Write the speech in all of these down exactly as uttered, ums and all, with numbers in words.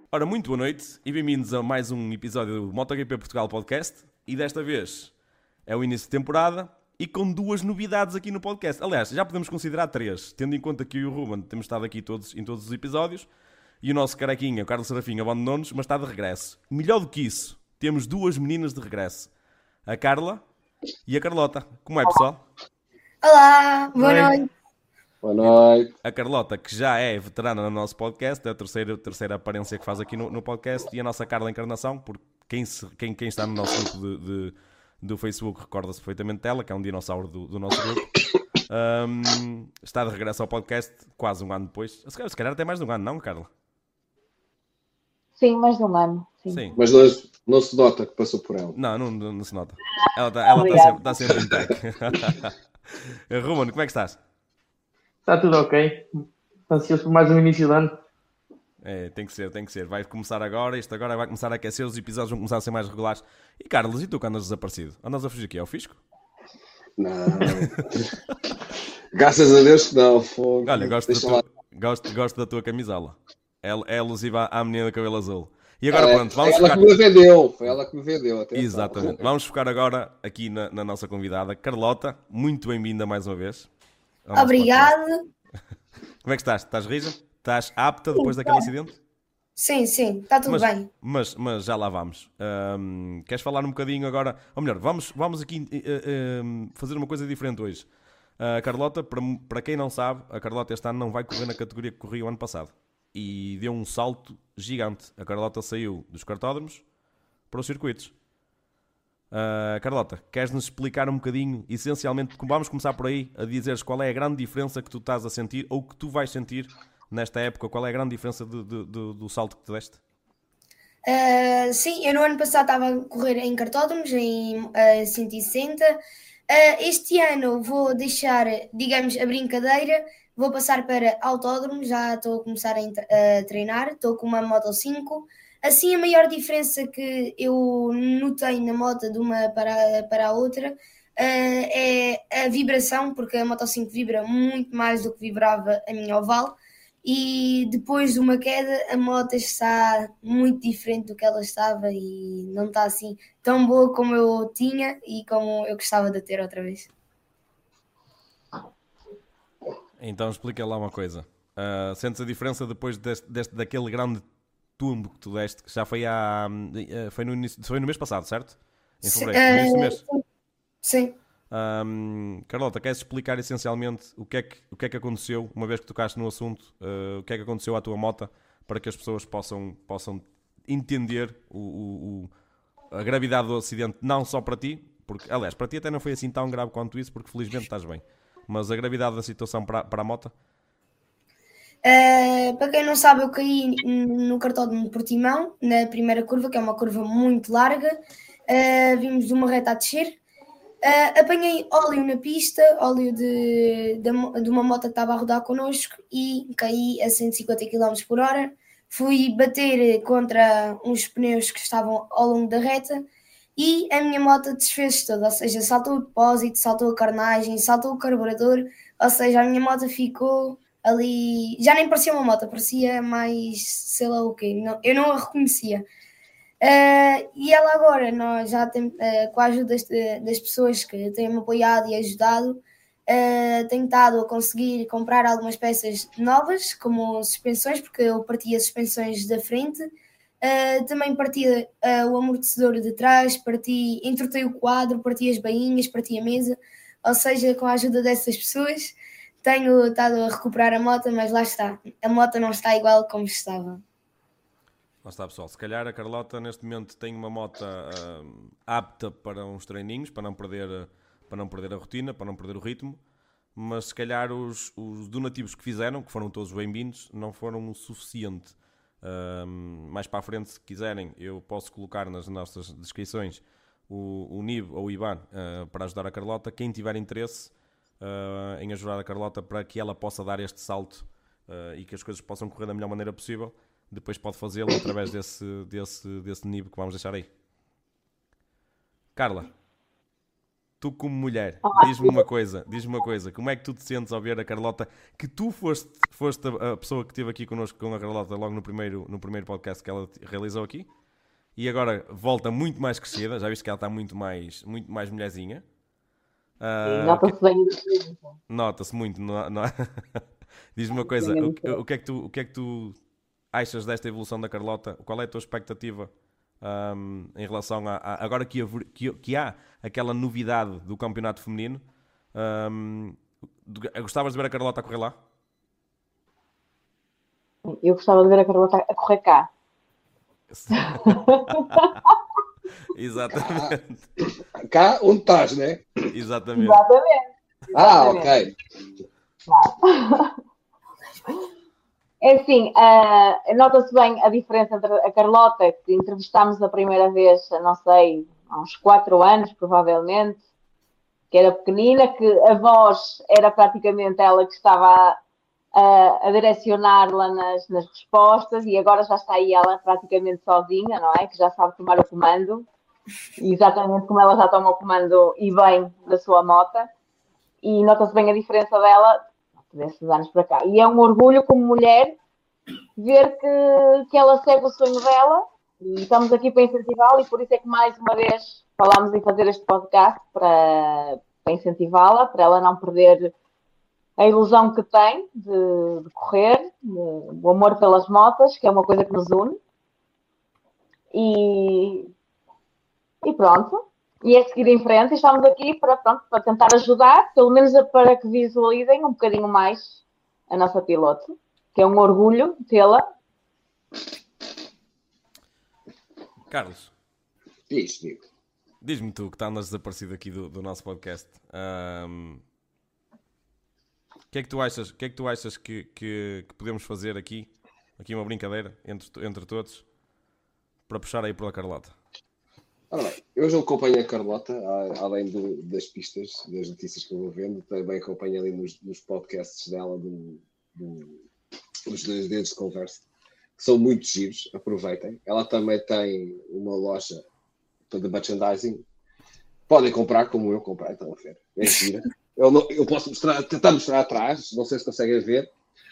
Ora, muito boa noite e bem-vindos a mais um episódio do MotoGP Portugal Podcast. E desta vez é o início de temporada e com duas novidades aqui no podcast. Aliás, já podemos considerar três, tendo em conta que eu e o Ruben temos estado aqui todos, em todos os episódios e o nosso carequinha, o Carlos Serafim, abandonou-nos, mas está de regresso. Melhor do que isso, temos duas meninas de regresso. A Carla e a Carlota. Como é, pessoal? Olá, boa Oi. noite. Boa noite. A Carlota, que já é veterana no nosso podcast, é a terceira, terceira aparência que faz aqui no, no podcast, e a nossa Carla Encarnação, porque quem, se, quem, quem está no nosso grupo de, de, do Facebook recorda-se perfeitamente dela, que é um dinossauro do, do nosso grupo. Um, está de regresso ao podcast quase um ano depois. Se calhar, se calhar até mais de um ano, não, Carla? Sim, mais de um ano. Sim. Sim. Mas não, não se nota que passou por ela. Não, não, não, não se nota. Ela está ela tá sempre, tá sempre em tech. Ruben, como é que estás? Está tudo ok. Estou ansioso por mais um início de ano. É, tem que ser, tem que ser. Vai começar agora, isto agora vai começar a aquecer, os episódios vão começar a ser mais regulares. E Carlos, e tu que andas desaparecido? Andas a fugir aqui ao fisco? Não. Graças a Deus que não. Fogo. Olha, gosto, da Deixa lá. tua, gosto, gosto da tua camisola. É, é alusiva à menina do cabelo azul. E agora É, pronto, vamos foi ela focar... que me vendeu. Foi ela que me vendeu. Atenção. Exatamente. Vamos focar agora aqui na, na nossa convidada, Carlota. Muito bem-vinda mais uma vez. ao nosso podcast. Obrigada. Como é que estás? Estás rija? Estás apta depois daquele acidente? Sim, sim, está tudo Mas, bem. mas, mas já lá vamos. Ahm, queres falar um bocadinho agora? Ou melhor, vamos, vamos aqui uh, um, fazer uma coisa diferente hoje. A Carlota, para, para quem não sabe, a Carlota este ano não vai correr na categoria que corria o ano passado. E deu um salto gigante. A Carlota saiu dos cartódromos para os circuitos. Uh, Carlota, queres-nos explicar um bocadinho, essencialmente, vamos começar por aí, a dizeres qual é a grande diferença que tu estás a sentir, ou que tu vais sentir nesta época, qual é a grande diferença de, de, de, do salto que te deste? Uh, sim, eu no ano passado estava a correr em cartódromos, em uh, cento e sessenta. Uh, este ano vou deixar, digamos, a brincadeira, vou passar para autódromos, já estou a começar a, a treinar, estou com uma Moto cinco. Assim, a maior diferença que eu notei na moto de uma para, para a outra uh, é a vibração, porque a Moto cinco vibra muito mais do que vibrava a minha oval, e depois de uma queda a moto está muito diferente do que ela estava e não está assim tão boa como eu tinha e como eu gostava de ter outra vez. Então explica lá uma coisa. Uh, sentes a diferença depois deste, deste, daquele grande tumbo que tu deste, que já foi, há, uh, foi, no, início, foi no mês passado, certo? Em fevereiro, no início do mês. Sim. Um, Carlota, queres explicar essencialmente o que, é que, o que é que aconteceu, uma vez que tocaste no assunto, uh, o que é que aconteceu à tua moto, para que as pessoas possam, possam entender o, o, o, a gravidade do acidente, não só para ti, porque, aliás, para ti até não foi assim tão grave quanto isso, porque felizmente estás bem, mas a gravidade da situação para, para a moto? Uh, para quem não sabe, eu caí no cartódromo de Portimão, na primeira curva, que é uma curva muito larga. Uh, vimos de uma reta a descer. Uh, apanhei óleo na pista, óleo de, de, de uma moto que estava a rodar connosco, e caí a cento e cinquenta quilómetros por hora. Fui bater contra uns pneus que estavam ao longo da reta e a minha moto desfez-se toda, ou seja, saltou o depósito, saltou a carenagem, saltou o carburador, ou seja, a minha moto ficou ali, já nem parecia uma moto, parecia mais sei lá o quê, não, eu não a reconhecia. Uh, e ela agora, nós já temos, uh, com a ajuda das, das pessoas que têm-me apoiado e ajudado, uh, tenho estado a conseguir comprar algumas peças novas, como suspensões, porque eu parti as suspensões da frente, uh, também parti uh, o amortecedor de trás, parti, entortei o quadro, parti as bainhas, parti a mesa, ou seja, com a ajuda dessas pessoas tenho estado a recuperar a moto, mas lá está, a moto não está igual como estava. Lá está, pessoal. Se calhar a Carlota neste momento tem uma moto uh, apta para uns treininhos, para não, perder, para não perder a rotina, para não perder o ritmo, mas se calhar os, os donativos que fizeram, que foram todos bem-vindos, não foram o suficiente. Uh, mais para a frente, se quiserem, eu posso colocar nas nossas descrições o, o N I B ou o I B A N uh, para ajudar a Carlota. Quem tiver interesse uh, em ajudar a Carlota para que ela possa dar este salto uh, e que as coisas possam correr da melhor maneira possível, depois pode fazê-lo através desse, desse, desse N I B que vamos deixar aí. Carla. tu como mulher, Ah. diz-me uma coisa, diz-me uma coisa, como é que tu te sentes ao ver a Carlota, que tu foste, foste a, a pessoa que esteve aqui connosco com a Carlota logo no primeiro, no primeiro podcast que ela realizou aqui, e agora volta muito mais crescida, já viste que ela está muito mais, muito mais mulherzinha. Sim, Uh, nota-se que... bem. Nota-se muito. Não, não... Diz-me uma coisa, o, o, que é que tu, o que é que tu achas desta evolução da Carlota? Qual é a tua expectativa um, em relação a, a agora que, que, que há aquela novidade do campeonato feminino? Um, gostavas de ver a Carlota a correr lá? Eu gostava de ver a Carlota a correr cá. Exatamente. Ah, cá onde estás, né? Exatamente. Exatamente. Ah, ok. É assim, uh, nota-se bem a diferença entre a Carlota, que entrevistámos a primeira vez, não sei, há uns quatro anos, provavelmente, que era pequenina, que a voz era praticamente ela que estava a, a direcionar-la nas, nas respostas, e agora já está aí ela praticamente sozinha, não é? Que já sabe tomar o comando, exatamente como ela já toma o comando e bem da sua mota, e nota-se bem a diferença dela desses anos para cá. E é um orgulho como mulher ver que, que ela segue o sonho dela, e estamos aqui para incentivá-la, e por isso é que mais uma vez falámos em fazer este podcast para, para incentivá-la, para ela não perder a ilusão que tem de, de correr, de, o amor pelas motas, que é uma coisa que nos une. E, e pronto. E é seguir em frente, e estamos aqui para, pronto, para tentar ajudar, pelo menos para que visualizem um bocadinho mais a nossa piloto, que é um orgulho tê-la. Carlos, Diz, digo. diz-me tu que está desaparecido aqui do, do nosso podcast. Um, o que é que tu achas, que, é que, tu achas que, que, que podemos fazer aqui? Aqui uma brincadeira entre, entre todos para puxar aí pela Carlota. Ora bem, eu já acompanho a Carlota, além do, das pistas, das notícias que eu vou vendo, também acompanho ali nos, nos podcasts dela, do, do, dos dois dedos de conversa, que são muito giros, aproveitem. Ela também tem uma loja de merchandising, podem comprar como eu comprei, estão a ver, é gira. Eu, não, eu posso mostrar, tentar mostrar atrás, não sei se conseguem ver,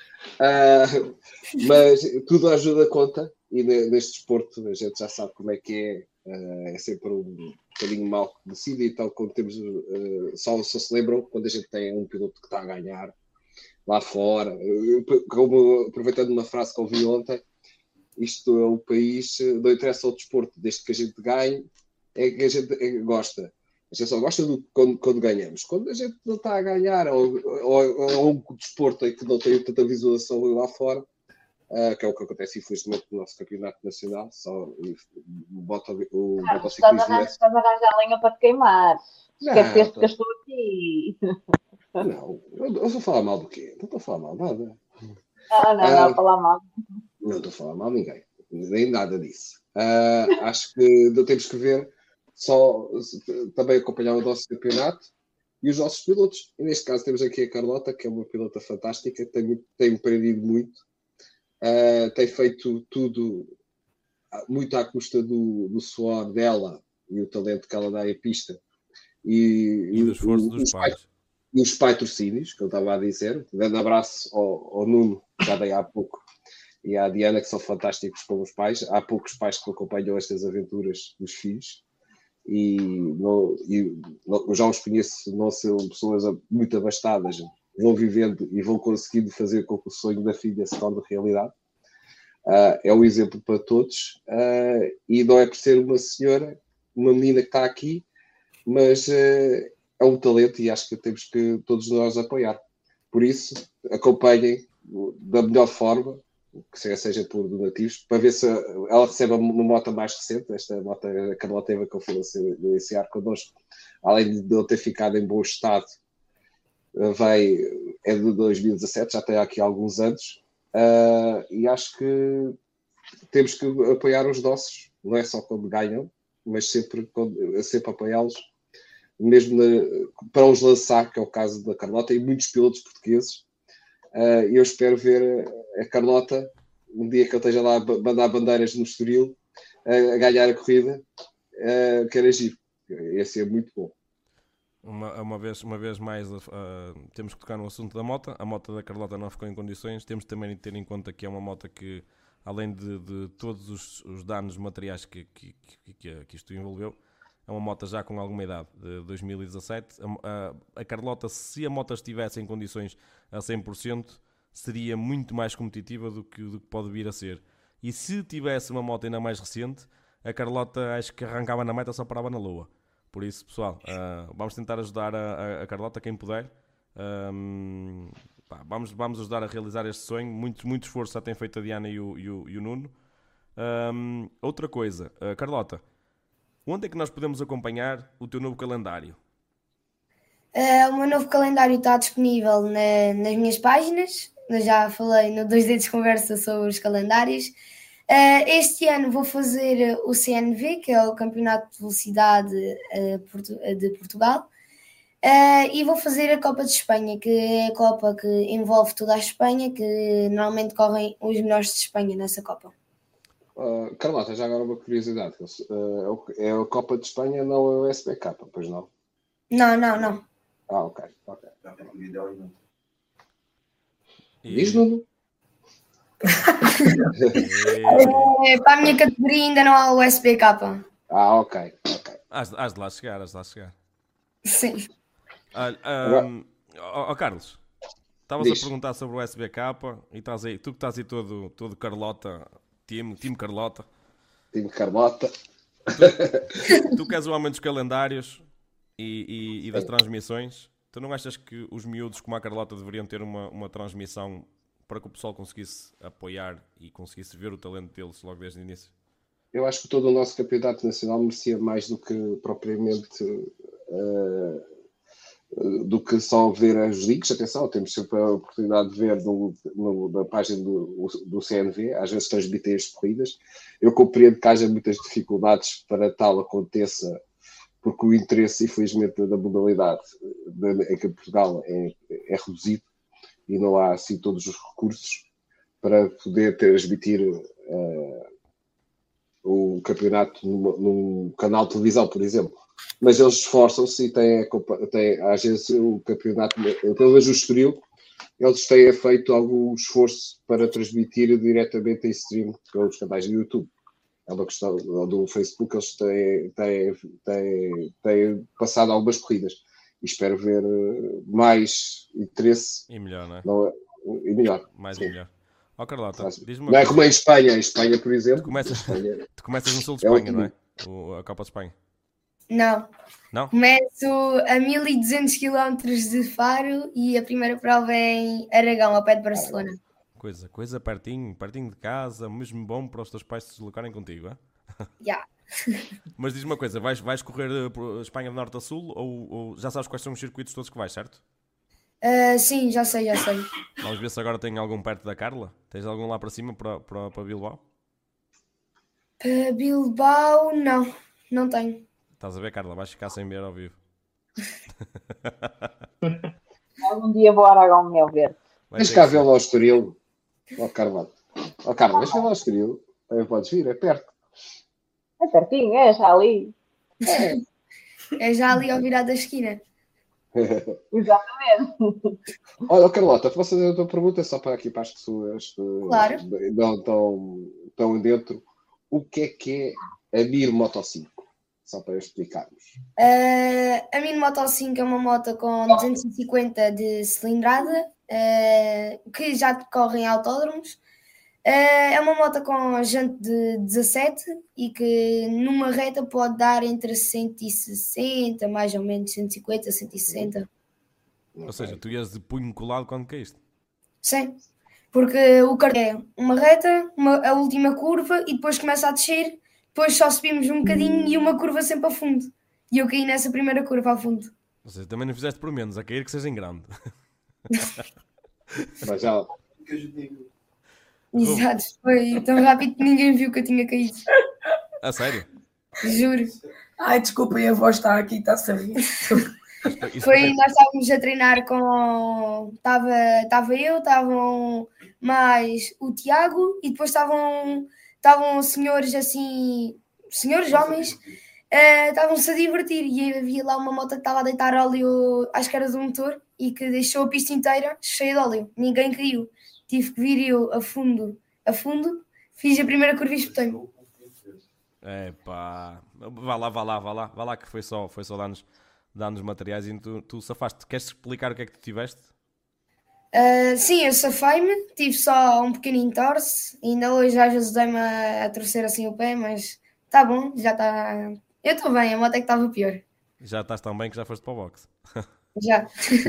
uh, mas tudo ajuda a conta, e neste desporto a gente já sabe como é que é. Uh, é sempre um bocadinho mal que decide, então quando temos uh, só, só se lembram quando a gente tem um piloto que está a ganhar lá fora. Eu, como, aproveitando uma frase que ouvi ontem, isto é o país, não interessa o desporto, desde que a gente ganhe, é que a gente é, gosta. A gente só gosta do, quando, quando ganhamos. Quando a gente não está a ganhar, ou, ou, ou um desporto em que não tem tanta visualização lá fora, Uh, que é o que acontece infelizmente no nosso campeonato nacional, só o, bota, o Ah, motociclismo. estás a arranjar lenha para te queimar. Esqueceste tô... que eu estou aqui. Não, eu, eu vou falar mal do quê? Não estou a falar mal nada. Ah, não, não, uh, falar mal. Não estou a falar mal ninguém, nem nada disso. Uh, acho que temos que ver só também acompanhar o nosso campeonato e os nossos pilotos. E neste caso temos aqui a Carlota, que é uma pilota fantástica, tem, tem aprendido muito. Uh, tem feito tudo muito à custa do, do suor dela e o talento que ela dá em pista e, e do esforço o, dos os pais pai, e os patrocínios que eu estava a dizer. Um grande abraço ao, ao Nuno, que já dei há pouco, e à Diana, que são fantásticos como os pais. Há poucos pais que acompanham estas aventuras dos filhos e, não, e não, eu já os conheço, não são pessoas muito abastadas, vão vivendo e vão conseguindo fazer com que o sonho da filha se torne realidade. Uh, é um exemplo para todos. Uh, e não é por ser uma senhora, uma menina que está aqui, mas uh, é um talento e acho que temos que todos nós apoiar. Por isso, acompanhem da melhor forma, que seja por donativos, para ver se ela recebe uma moto mais recente. Esta moto, a Carlota teve a confiança de iniciar connosco, além de eu ter ficado em bom estado. Vai, é de dois mil e dezassete, já tem aqui alguns anos, uh, e acho que temos que apoiar os nossos, não é só quando ganham, mas sempre, quando, sempre apoiá-los, mesmo na, para os lançar, que é o caso da Carlota e muitos pilotos portugueses. Uh, eu espero ver a Carlota, um dia que eu esteja lá a mandar bandeiras no Estoril, uh, a ganhar a corrida, uh, que era giro, ia ser muito bom. Uma, uma, vez, uma vez mais uh, temos que tocar no assunto da moto. A moto da Carlota não ficou em condições. Temos também de ter em conta que é uma moto que, além de, de todos os, os danos materiais que, que, que, que, que isto envolveu, é uma moto já com alguma idade, de dois mil e dezassete. A, a, a Carlota, se a moto estivesse em condições a cem por cento, seria muito mais competitiva do que, do que pode vir a ser. E se tivesse uma moto ainda mais recente, a Carlota acho que arrancava na meta, só parava na lua. Por isso, pessoal, uh, vamos tentar ajudar a, a, a Carlota, quem puder. Um, pá, vamos, vamos ajudar a realizar este sonho. Muito, muito esforço já tem feito a Diana e o, e o, e o Nuno. Um, outra coisa, uh, Carlota, onde é que nós podemos acompanhar o teu novo calendário? Uh, o meu novo calendário está disponível na, nas minhas páginas. Eu já falei no Dois Dedos Conversa sobre os calendários. Uh, este ano vou fazer o C N V, que é o Campeonato de Velocidade uh, Portu- de Portugal, uh, e vou fazer a Copa de Espanha, que é a Copa que envolve toda a Espanha, que normalmente correm os melhores de Espanha nessa Copa. Uh, Carlota, já agora uma curiosidade. Uh, é a Copa de Espanha, não é o S B K, pois não? Não, não, não. Ah, ok. okay. E... Diz, Nuno? É, para a minha categoria ainda não há o S B K. Ah, ok. okay. Has, has de lá chegar, has de lá chegar. Sim. Olha, um, oh, oh, Carlos, estavas a perguntar sobre o S B K e estás aí, tu que estás aí todo, todo Carlota, time, time Carlota. Time Carlota. Tu, tu que és o homem dos calendários e, e, e das transmissões, tu não achas que os miúdos como a Carlota deveriam ter uma, uma transmissão para que o pessoal conseguisse apoiar e conseguisse ver o talento deles logo desde o início? Eu acho que todo o nosso campeonato nacional merecia mais do que propriamente uh, do que só ver as ligas. Atenção, temos sempre a oportunidade de ver no, no, na página do, do C N V, às vezes transmitem as corridas. Eu compreendo que haja muitas dificuldades para tal aconteça, porque o interesse, infelizmente, da modalidade em que Portugal é, é reduzido e não há assim todos os recursos para poder transmitir uh, o campeonato num, num canal de televisão, por exemplo. Mas eles esforçam-se e têm, têm às vezes o campeonato, pelo menos o Estoril, eles têm feito algum esforço para transmitir diretamente em stream pelos canais do YouTube. É uma questão do Facebook, eles têm, têm, têm, têm passado algumas corridas. E espero ver mais interesse. E melhor, não é? Não, e melhor. Mais sim. e melhor. Ó, oh, Carlota, diz-me uma não é coisa. como em Espanha. Em Espanha, por exemplo. Tu começas, Espanha, tu começas no sul de é Espanha, um... não é? O, a Copa de Espanha. Não. Não? Começo a mil e duzentos quilómetros de Faro e a primeira prova é em Aragão, ao pé de Barcelona. Coisa, coisa pertinho, pertinho de casa, mesmo bom para os teus pais se deslocarem contigo, é? Já. Yeah. Mas diz-me uma coisa, vais, vais correr a Espanha de norte a sul ou, ou já sabes quais são os circuitos todos que vais, certo? Uh, sim, já sei, já sei. Vamos ver se agora tem algum perto da Carla. Tens algum lá para cima, para, para, para Bilbao? Para Bilbao, não, não tenho. Estás a ver, Carla? Vais ficar sem ver ao vivo. Algum dia vou a Aragão, meu ver. Deixa cá vê-lo ao Estoril. Ó, Carla. Ó, Carla, deixa vê-lo ao Estoril. Aí podes vir, é perto. É pertinho, é já ali. É, é já ali ao virar da esquina. Exatamente. Olha, Carlota, posso fazer outra pergunta só para aqui para as pessoas que claro. não estão, estão dentro. O que é que é a Mir Moto cinco? Só para explicarmos. Uh, a Mir Moto cinco é uma moto com duzentos e cinquenta de cilindrada, uh, que já corre em autódromos. Uh, é uma moto com jante de dezassete e que numa reta pode dar entre cento e sessenta, mais ou menos cento e cinquenta, cento e sessenta. Ou seja, tu ias de punho colado quando caíste? Sim, porque o carro é uma reta, uma, a última curva e depois começa a descer, depois só subimos um bocadinho e uma curva sempre a fundo. E eu caí nessa primeira curva a fundo. Ou seja, também não fizeste por menos, a cair que seja em grande. Mas já... Exato, foi tão rápido que ninguém viu que eu tinha caído. A sério? Juro. Ai, desculpem, a voz está aqui, está-se a rir. Foi, nós estávamos a treinar com... Estava, estava eu, estavam mais o Tiago e depois estavam, estavam senhores assim, senhores homens, Uh, estavam-se a divertir e havia lá uma moto que estava a deitar óleo, acho que era do motor, e que deixou a pista inteira cheia de óleo. Ninguém caiu. Tive que vir eu a fundo, a fundo, fiz a primeira curva e espetei-me. É pá, vá lá, vá lá, vá lá, vá lá que foi só, foi só dar-nos, dar-nos materiais e tu, tu safaste. Queres explicar o que é que tu tiveste? Uh, sim, eu safei-me, tive só um pequenino torce, ainda hoje às vezes dei-me a, a torcer assim o pé, mas está bom, já está. Eu estou bem, a moto é que estava pior. Já estás tão bem que já foste para o boxe. Já.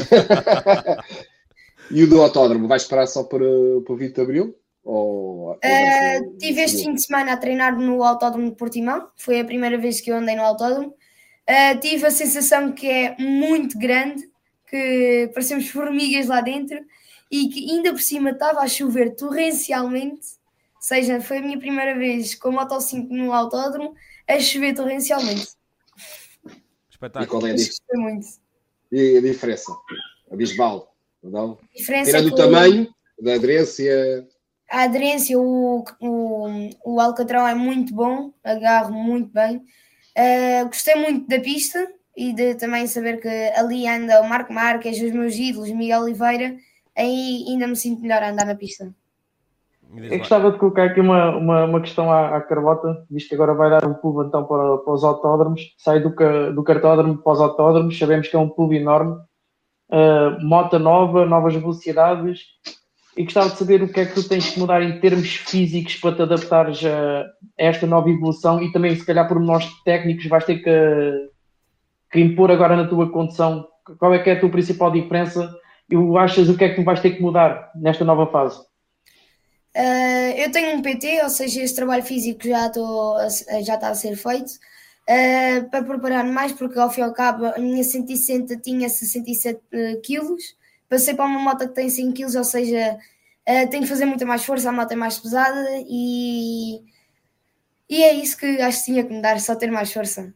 E o do autódromo, vais esperar só para, para o vinte de Abril? Ou, uh, tive este fim de semana a treinar no Autódromo de Portimão, foi a primeira vez que eu andei no autódromo. Uh, tive a sensação que é muito grande, que parecemos formigas lá dentro e que ainda por cima estava a chover torrencialmente, ou seja, foi a minha primeira vez com Moto cinco no autódromo a chover torrencialmente. Espetáculo. E qual é a, dif- muito. E a diferença? Abismal, não? A diferença Tirando é o tamanho, da aderência... A aderência, o, o, o Alcatrão é muito bom, agarro muito bem. Uh, gostei muito da pista e de também saber que ali anda o Marco Marques, os meus ídolos, Miguel Oliveira, aí ainda me sinto melhor a andar na pista. Eu gostava de colocar aqui uma, uma, uma questão à, à Carlota, visto que agora vai dar um pub então para, para os autódromos, sai do, do cartódromo para os autódromos, sabemos que é um pub enorme, uh, moto nova, novas velocidades, e gostava de saber o que é que tu tens de mudar em termos físicos para te adaptares a esta nova evolução e também se calhar por nós técnicos vais ter que, que impor agora na tua condução. Qual é que é a tua principal diferença e achas o que é que tu vais ter que mudar nesta nova fase? Uh, eu tenho um P T, ou seja, este trabalho físico já, estou a, já está a ser feito uh, para preparar-me mais, porque ao fim e ao cabo a minha cento e sessenta tinha sessenta e sete quilos, passei para uma moto que tem cem quilos, ou seja, uh, tenho que fazer muita mais força, a moto é mais pesada e, e é isso que acho que tinha que mudar, só ter mais força.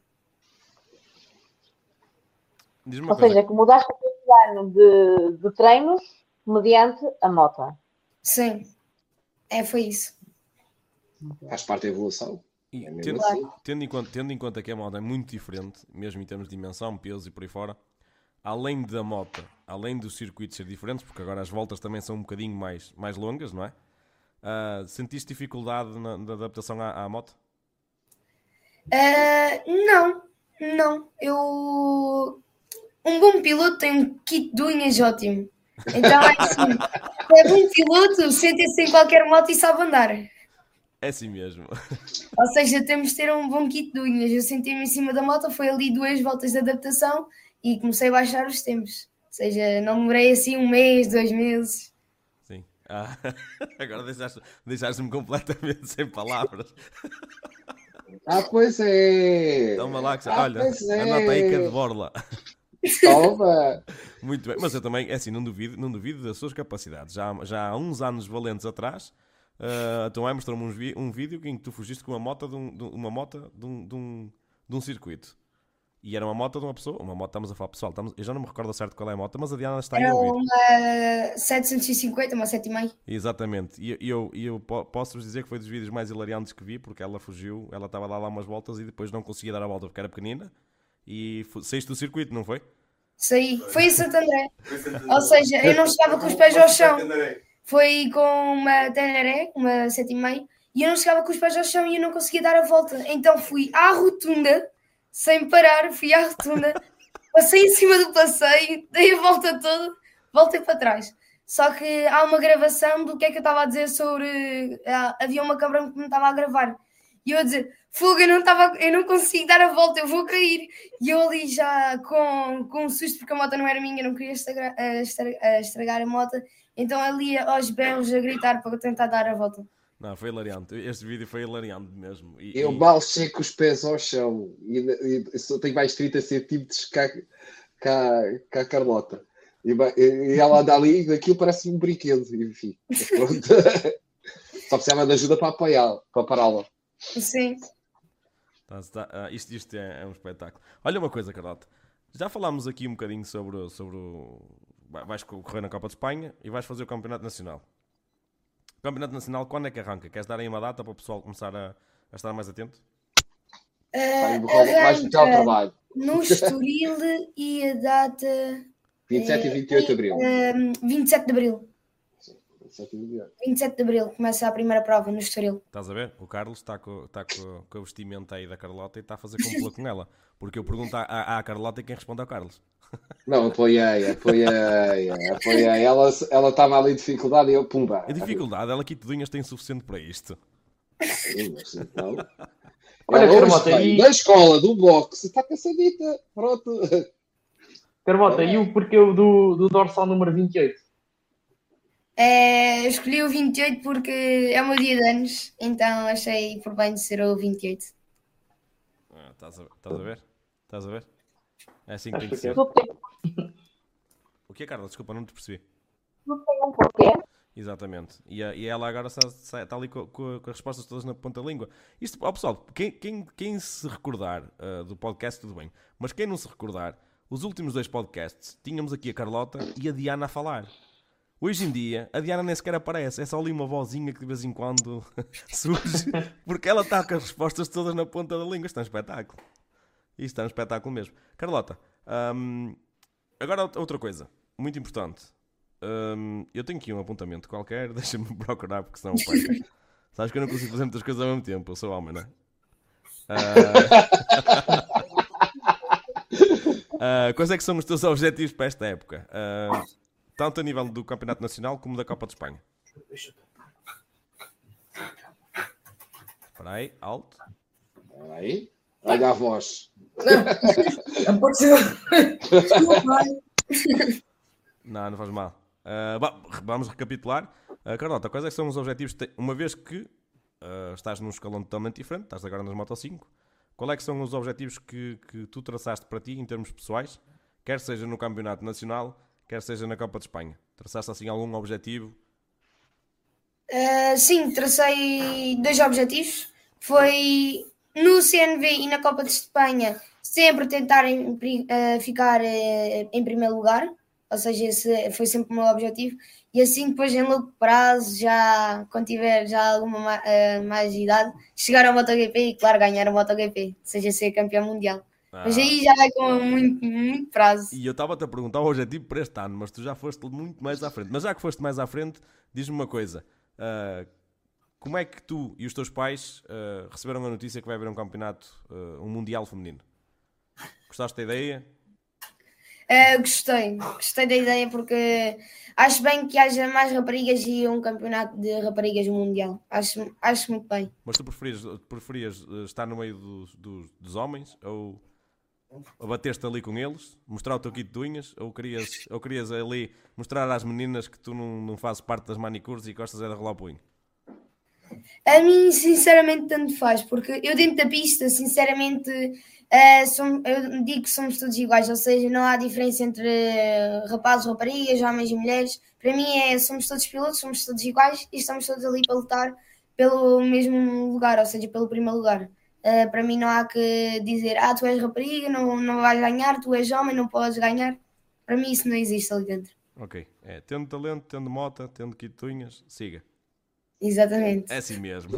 Ou seja, que mudaste o plano de, de treinos mediante a moto. Sim. É, foi isso. Faz parte da evolução. E é tendo, assim. tendo, em conta, tendo em conta que a moto é muito diferente, mesmo em termos de dimensão, peso e por aí fora, além da moto, além dos circuitos ser diferentes, porque agora as voltas também são um bocadinho mais, mais longas, não é? Uh, sentiste dificuldade na, na adaptação à, à moto? Uh, não, não. Eu... Um bom piloto tem um kit de unhas ótimo. Então é assim, é bom piloto, sente-se em qualquer moto e sabe andar. É assim mesmo. Ou seja, temos de ter um bom kit de unhas. Eu senti-me em cima da moto, foi ali duas voltas de adaptação e comecei a baixar os tempos. Ou seja, não demorei assim um mês, dois meses. Sim. Ah, agora deixaste, deixaste-me completamente sem palavras. Ah, pois é. Toma lá, que ah, olha, é. anota aí que é de borla. Toma. Muito bem, mas eu também, é assim, não duvido, não duvido das suas capacidades. Já, já há uns anos valentes atrás, uh, a tua mãe mostrou-me um, vi- um vídeo em que tu fugiste com uma moto de um, de uma moto de um, de um, de um circuito. E era uma moto de uma pessoa, uma moto, estamos a falar pessoal, estamos, eu já não me recordo certo qual é a moto, mas a Diana está aí a Era ouvir. uma setecentos e cinquenta, uma sete e meio. Exatamente, e e eu, e eu po- posso-vos dizer que foi dos vídeos mais hilariantes que vi, porque ela fugiu, ela estava a dar lá umas voltas e depois não conseguia dar a volta porque era pequenina. E fu- saíste do circuito, não foi? Saí. Foi em Santo André. Ou seja, eu não chegava com os pés ao chão. Foi com uma Teneré, uma sete e meio, e eu não chegava com os pés ao chão e eu não conseguia dar a volta. Então fui à rotunda, sem parar, fui à rotunda, passei em cima do passeio, dei a volta toda, voltei para trás. Só que há uma gravação do que é que eu estava a dizer sobre... ah, havia uma câmara que me estava a gravar. E eu a dizer, fogo, eu não, estava, eu não consigo dar a volta, eu vou cair. E eu ali já com, com um susto, porque a moto não era minha, eu não queria estragar, estragar, estragar a moto. Então ali aos berros a gritar para tentar dar a volta. Não, foi hilariante. Este vídeo foi hilariante mesmo. E, Eu e... mal chego com os pés ao chão e, e, e só tenho mais trinta centímetros cá, cá, cá a Carlota. E, e ela anda ali e aquilo parece um brinquedo. Enfim, pronto. Só precisava de ajuda para apoiá-la, para pará-la. Sim. Tá, tá, ah, isto isto é, é um espetáculo. Olha uma coisa, Carlota. Já falámos aqui um bocadinho sobre, sobre o... Vais correr na Copa de Espanha e vais fazer o Campeonato Nacional. O Campeonato Nacional, quando é que arranca? Queres dar aí uma data para o pessoal começar a, a estar mais atento? Uh, vais meter ao trabalho. No Estoril e a data... vinte e sete e vinte e oito de Abril. Uh, vinte e sete de Abril. Sim, vinte e sete e vinte e oito. vinte e sete de Abril começa a primeira prova no Estoril. Estás a ver? O Carlos está com, está com, com a vestimenta aí da Carlota e está a fazer complô com ela. Porque eu pergunto à, à, à Carlota e quem responde ao Carlos. Não, apoiei, apoiei, apoiei. Ela, ela estava ali em dificuldade e eu, pumba. A dificuldade, ela aqui tudinhas tem suficiente para isto. Sim, mas então... Olha, ela Carmota, hoje e... da escola, do boxe, está cansadita. Pronto. Carmota, e o porquê do, do dorsal número vinte e oito? É, eu escolhi o vinte e oito porque é o meu dia de anos, então achei por bem de ser o vinte e oito. Ah, estás, a, estás a ver? Estás a ver? É assim que tem que ser. O que é, Carla? Desculpa, não te percebi. Não tem um porquê. Exatamente. E, a, e ela agora está, está ali com, com, com as respostas todas na ponta da língua. Isto, ó pessoal, quem, quem, quem se recordar uh, do podcast, tudo bem. Mas quem não se recordar, os últimos dois podcasts, tínhamos aqui a Carlota e a Diana a falar. Hoje em dia, a Diana nem sequer aparece. É só ali uma vozinha que de vez em quando surge. Porque ela está com as respostas todas na ponta da língua. Isto é um espetáculo. Isto é um espetáculo mesmo. Carlota, hum, agora outra coisa. Muito importante. Um, eu tenho aqui um apontamento qualquer, deixa-me procurar porque senão eu perco. Sabes que eu não consigo fazer muitas coisas ao mesmo tempo, eu sou homem, não é? Uh... uh, quais é que são os teus objetivos para esta época? Uh, tanto a nível do Campeonato Nacional como da Copa de Espanha. Espera aí, alto. Espera aí, olha a voz. Não pode ser. Não, não faz mal. Uh, bom, vamos recapitular. Uh, Carlota, quais é que são os objetivos? Te... Uma vez que uh, estás num escalão totalmente diferente, estás agora nas Moto cinco, qual é que são os objetivos que, que tu traçaste para ti em termos pessoais? Quer seja no Campeonato Nacional, quer seja na Copa de Espanha. Traçaste assim algum objetivo? Uh, sim, tracei dois objetivos. Foi no C N V e na Copa de Espanha sempre tentar em, uh, ficar uh, em primeiro lugar. Ou seja, esse foi sempre o meu objetivo. E assim depois em longo prazo, já quando tiver já alguma uh, mais idade, chegar ao MotoGP e claro, ganhar o MotoGP. Ou seja, ser campeão mundial. Ah. Mas aí já vai com muito, muito prazo. E eu estava-te a perguntar o objetivo para este ano, mas tu já foste muito mais à frente. Mas já que foste mais à frente, diz-me uma coisa. Uh, como é que tu e os teus pais uh, receberam a notícia que vai haver um campeonato, uh, um mundial feminino? Gostaste da ideia? Uh, gostei, gostei da ideia porque acho bem que haja mais raparigas e um campeonato de raparigas mundial. Acho, acho muito bem. Mas tu preferias, preferias estar no meio dos, dos, dos homens ou bater-te ali com eles, mostrar o teu kit de unhas, ou querias, ou querias ali mostrar às meninas que tu não, não fazes parte das manicures e gostas é de rolar o punho? A mim, sinceramente, tanto faz, porque eu dentro da pista, sinceramente, uh, som, eu digo que somos todos iguais, ou seja, não há diferença entre uh, rapazes, raparigas, homens e mulheres. Para mim, é, somos todos pilotos, somos todos iguais e estamos todos ali para lutar pelo mesmo lugar, ou seja, pelo primeiro lugar. Uh, para mim, não há que dizer, ah, tu és rapariga, não, não vais ganhar, tu és homem, não podes ganhar. Para mim, isso não existe ali dentro. Ok, é, tendo talento, tendo mota, tendo kit de unhas, siga. Exatamente. É assim mesmo.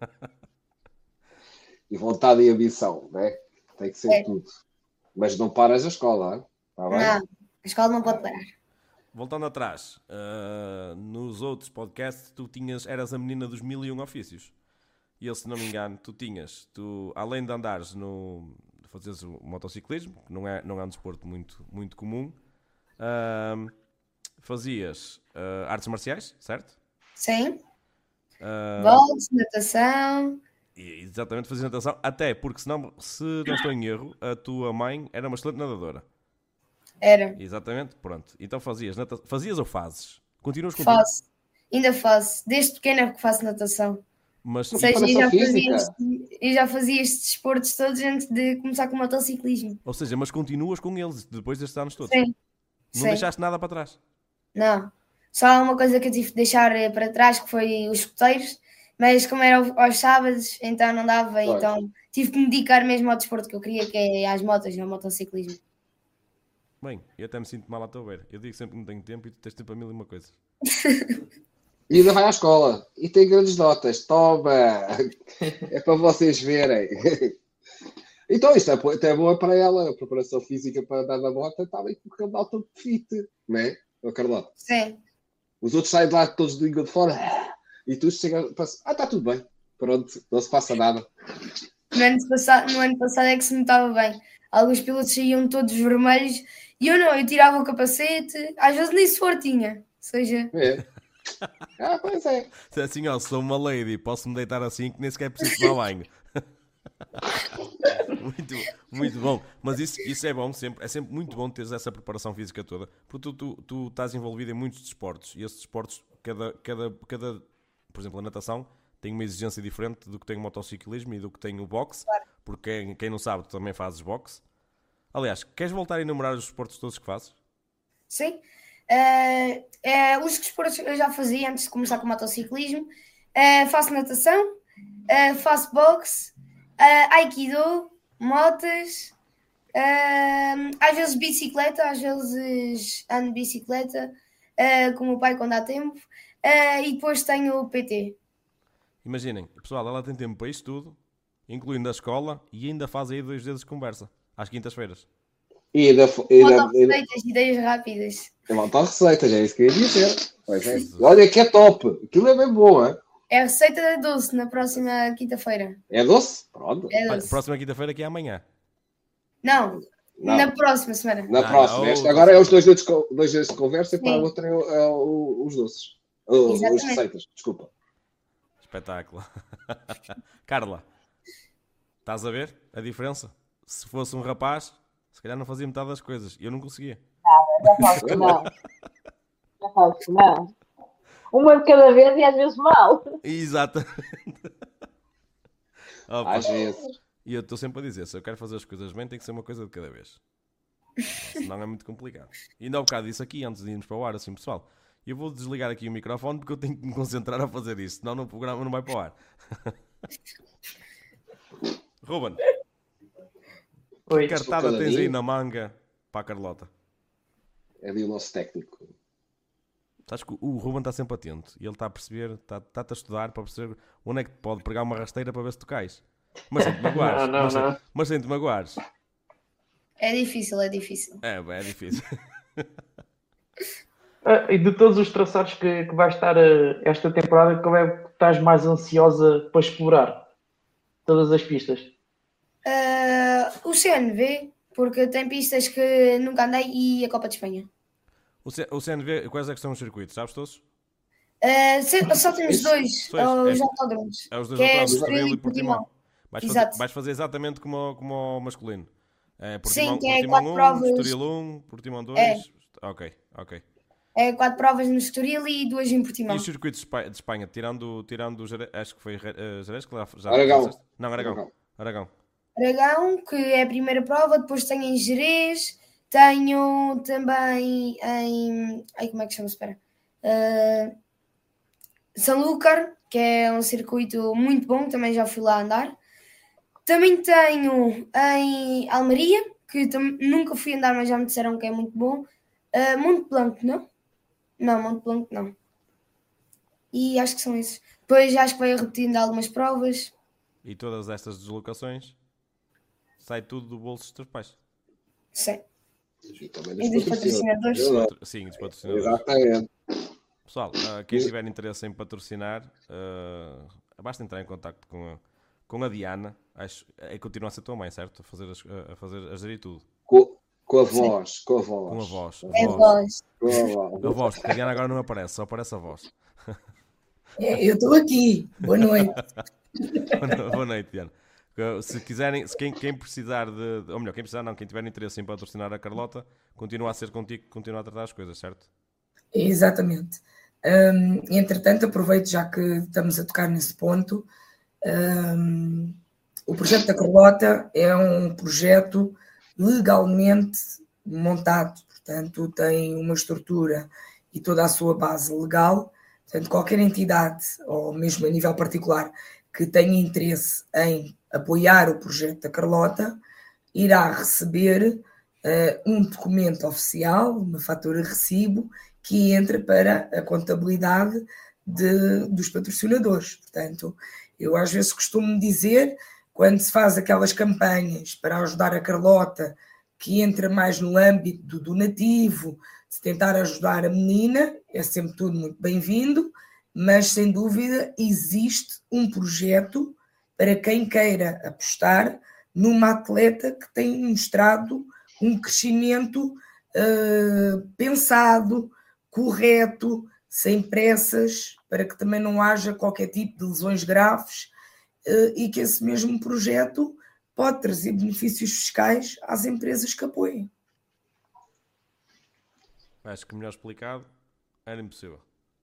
E vontade e ambição, né? Tem que ser é. tudo. Mas não paras a escola, hein? Tá bem? Não, a escola não pode parar. Voltando atrás, uh, nos outros podcasts tu tinhas, eras a menina dos mil e um ofícios. E eu, se não me engano, tu tinhas, tu, além de andares no, fazeres o motociclismo, que não é, não é um desporto muito, muito comum, uh, fazias uh, artes marciais, certo? Sim. Uh, Boxe, natação. Exatamente, fazias natação. Até porque, senão, se não estou em erro, a tua mãe era uma excelente nadadora. Era. Exatamente, pronto. Então fazias, nata... fazias ou fazes? Continuas com Faço. Ainda faço. Desde pequena que faço natação. Mas ou seja, eu já, fazia este, eu já fazia estes desportos todos antes de começar com o motociclismo. Ou seja, mas continuas com eles depois destes anos todos? Sim. Não Sim. deixaste nada para trás? Não. Só uma coisa que eu tive de deixar para trás, que foi os escoteiros, mas como era aos sábados, então não dava, claro. Então tive que me dedicar mesmo ao desporto que eu queria, que é às motas, ao motociclismo. Bem, eu até me sinto mal à tua beira. Eu digo sempre que não tenho tempo e tu tens tempo a mil e uma coisa. E ainda vai à escola. E tem grandes notas. Toma! É para vocês verem. Então, isto é, até é boa para ela, a preparação física para andar na moto está bem com o caudal todo fit, não é, oh, Carlota? Sim. Os outros saem de lá todos de língua de fora e tu chegas, ah, está tudo bem, pronto, não se passa nada. No ano passado, no ano passado é que se notava bem. Alguns pilotos saíam todos vermelhos e eu não, eu tirava o capacete, às vezes nem suor tinha, ou seja... É. Ah, pois é. Se é assim, ó, sou uma lady, posso-me deitar assim que nem sequer preciso tomar banho. muito, muito bom. Mas isso, isso é bom sempre. É sempre muito bom teres essa preparação física toda. Porque tu, tu, tu estás envolvido em muitos desportos. E esses desportos, cada, cada, cada, por exemplo, a natação tem uma exigência diferente do que tem o motociclismo e do que tem o boxe. Porque quem, quem não sabe, tu também fazes boxe. Aliás, queres voltar a enumerar os desportos todos que fazes? Sim. Uh, uh, os desportos eu já fazia antes de começar com o motociclismo. Uh, faço natação, uh, faço boxe, uh, aikido, motas, uh, às vezes bicicleta, às vezes ando de bicicleta uh, com o meu pai quando há tempo, uh, e depois tenho o P T. Imaginem, pessoal, ela tem tempo para isto tudo, incluindo a escola, e ainda faz aí dois vezes de conversa, às quintas-feiras. E da, e da, receitas, ideias rápidas. É montar receitas, é isso que eu ia dizer. Pois é. Olha que é top. Aquilo é bem bom, é? É a receita da doce na próxima quinta-feira. É doce? Pronto. É doce. Olha, próxima quinta-feira que é amanhã. Não, Não. na próxima semana. Na Ah, próxima. não, Esta não, agora não. é os dois dias de, dois dias de conversa e para a Sim. outra é, o- é o- os doces. O- As Exatamente. receitas, desculpa. Espetáculo. Carla, estás a ver a diferença? Se fosse um rapaz, se calhar não fazia metade das coisas. Eu não conseguia. Já falo que não. Já falo que não. Uma de cada vez e às vezes mal. Exatamente. Opa, Às vezes. e eu estou sempre a dizer, se eu quero fazer as coisas bem, tem que ser uma coisa de cada vez. Senão é muito complicado. E ainda há um bocado disso aqui, antes de irmos para o ar, assim, pessoal. Eu vou desligar aqui o microfone porque eu tenho que me concentrar a fazer isto, senão no programa não vai para o ar. Ruben, Oi. que cartada tens aí Estou na manga para a Carlota? É ali o nosso técnico. Sabes que o Ruben está sempre atento e ele está a perceber, está- está-te a estudar para perceber onde é que te pode pregar uma rasteira para ver se tu cais. Mas sem te magoares. Não, não, mas, sem- não. mas sem te magoares. É difícil, é difícil. É, é difícil. Ah, e de todos os traçados que, que vai estar ah, esta temporada, qual é que estás mais ansiosa para explorar? Todas as pistas. Ah, o C N V, porque tem pistas que nunca andei, e a Copa de Espanha. O, C, o C N V, quais é que são os circuitos? Sabes todos? Ah, se- só temos dois, Pois, os é- autódromos. É os dois Que é autódromos, Estoril Estoril e e Portimão. Portimão. Vais fazer, Exato. vais fazer exatamente como, o- como o masculino. É, Sim, Portimão, que é Portimão quatro um, provas. Estoril um, Portimão dois. É. Ok, ok. É quatro provas no Estoril e duas em E Portimão. os circuitos de Espa- de Espanha, tirando, tirando o Jerez, acho que foi uh, Jerez, que lá já Aragão. já- Não, Aragão. Aragão. Aragão, que é a primeira prova, depois tenho em Jerez, tenho também em... Ai, como é que chama? Espera. Ah, Sanlúcar, que é um circuito muito bom, também já fui lá andar. Também tenho em Almeria, que tam- nunca fui andar, mas já me disseram que é muito bom. Ah, Monte Blanco, não? Não, Monte Blanco não. E acho que são esses. Depois acho que vai repetindo algumas provas. E todas estas deslocações sai tudo do bolso dos teus pais. Sim. E também E dos patrocinadores. Eu- Patro- Sim, dos patrocinadores. Exatamente. Pessoal, ah, quem tiver interesse em patrocinar, ah, basta entrar em contacto com a, com a Diana. Acho, é continua a ser tua mãe, certo? A fazer, as, a fazer a gerir tudo. Com, com a voz, com a voz. Com a voz. É A voz. voz. Com a voz. A voz, porque a Diana agora não aparece, só aparece a voz. É, eu estou aqui. Boa noite. Boa noite, Diana. Se quiserem, se quem, quem precisar de, ou melhor, quem precisar não, quem tiver interesse em patrocinar a Carlota, continua a ser contigo, continua a tratar as coisas, certo? Exatamente. Hum, entretanto, aproveito já que estamos a tocar nesse ponto. hum, o projeto da Carlota é um projeto legalmente montado, portanto, tem uma estrutura e toda a sua base legal. Portanto, qualquer entidade, ou mesmo a nível particular, que tenha interesse em apoiar o projeto da Carlota, irá receber uh, um documento oficial, uma fatura recibo, que entra para a contabilidade de, dos patrocinadores. Portanto, eu às vezes costumo dizer, quando se faz aquelas campanhas para ajudar a Carlota, que entra mais no âmbito do donativo, de tentar ajudar a menina, é sempre tudo muito bem-vindo, mas sem dúvida existe um projeto para quem queira apostar numa atleta que tem mostrado um crescimento uh, pensado, correto, sem pressas, para que também não haja qualquer tipo de lesões graves, uh, e que esse mesmo projeto pode trazer benefícios fiscais às empresas que apoiem. Acho que melhor explicado era impossível.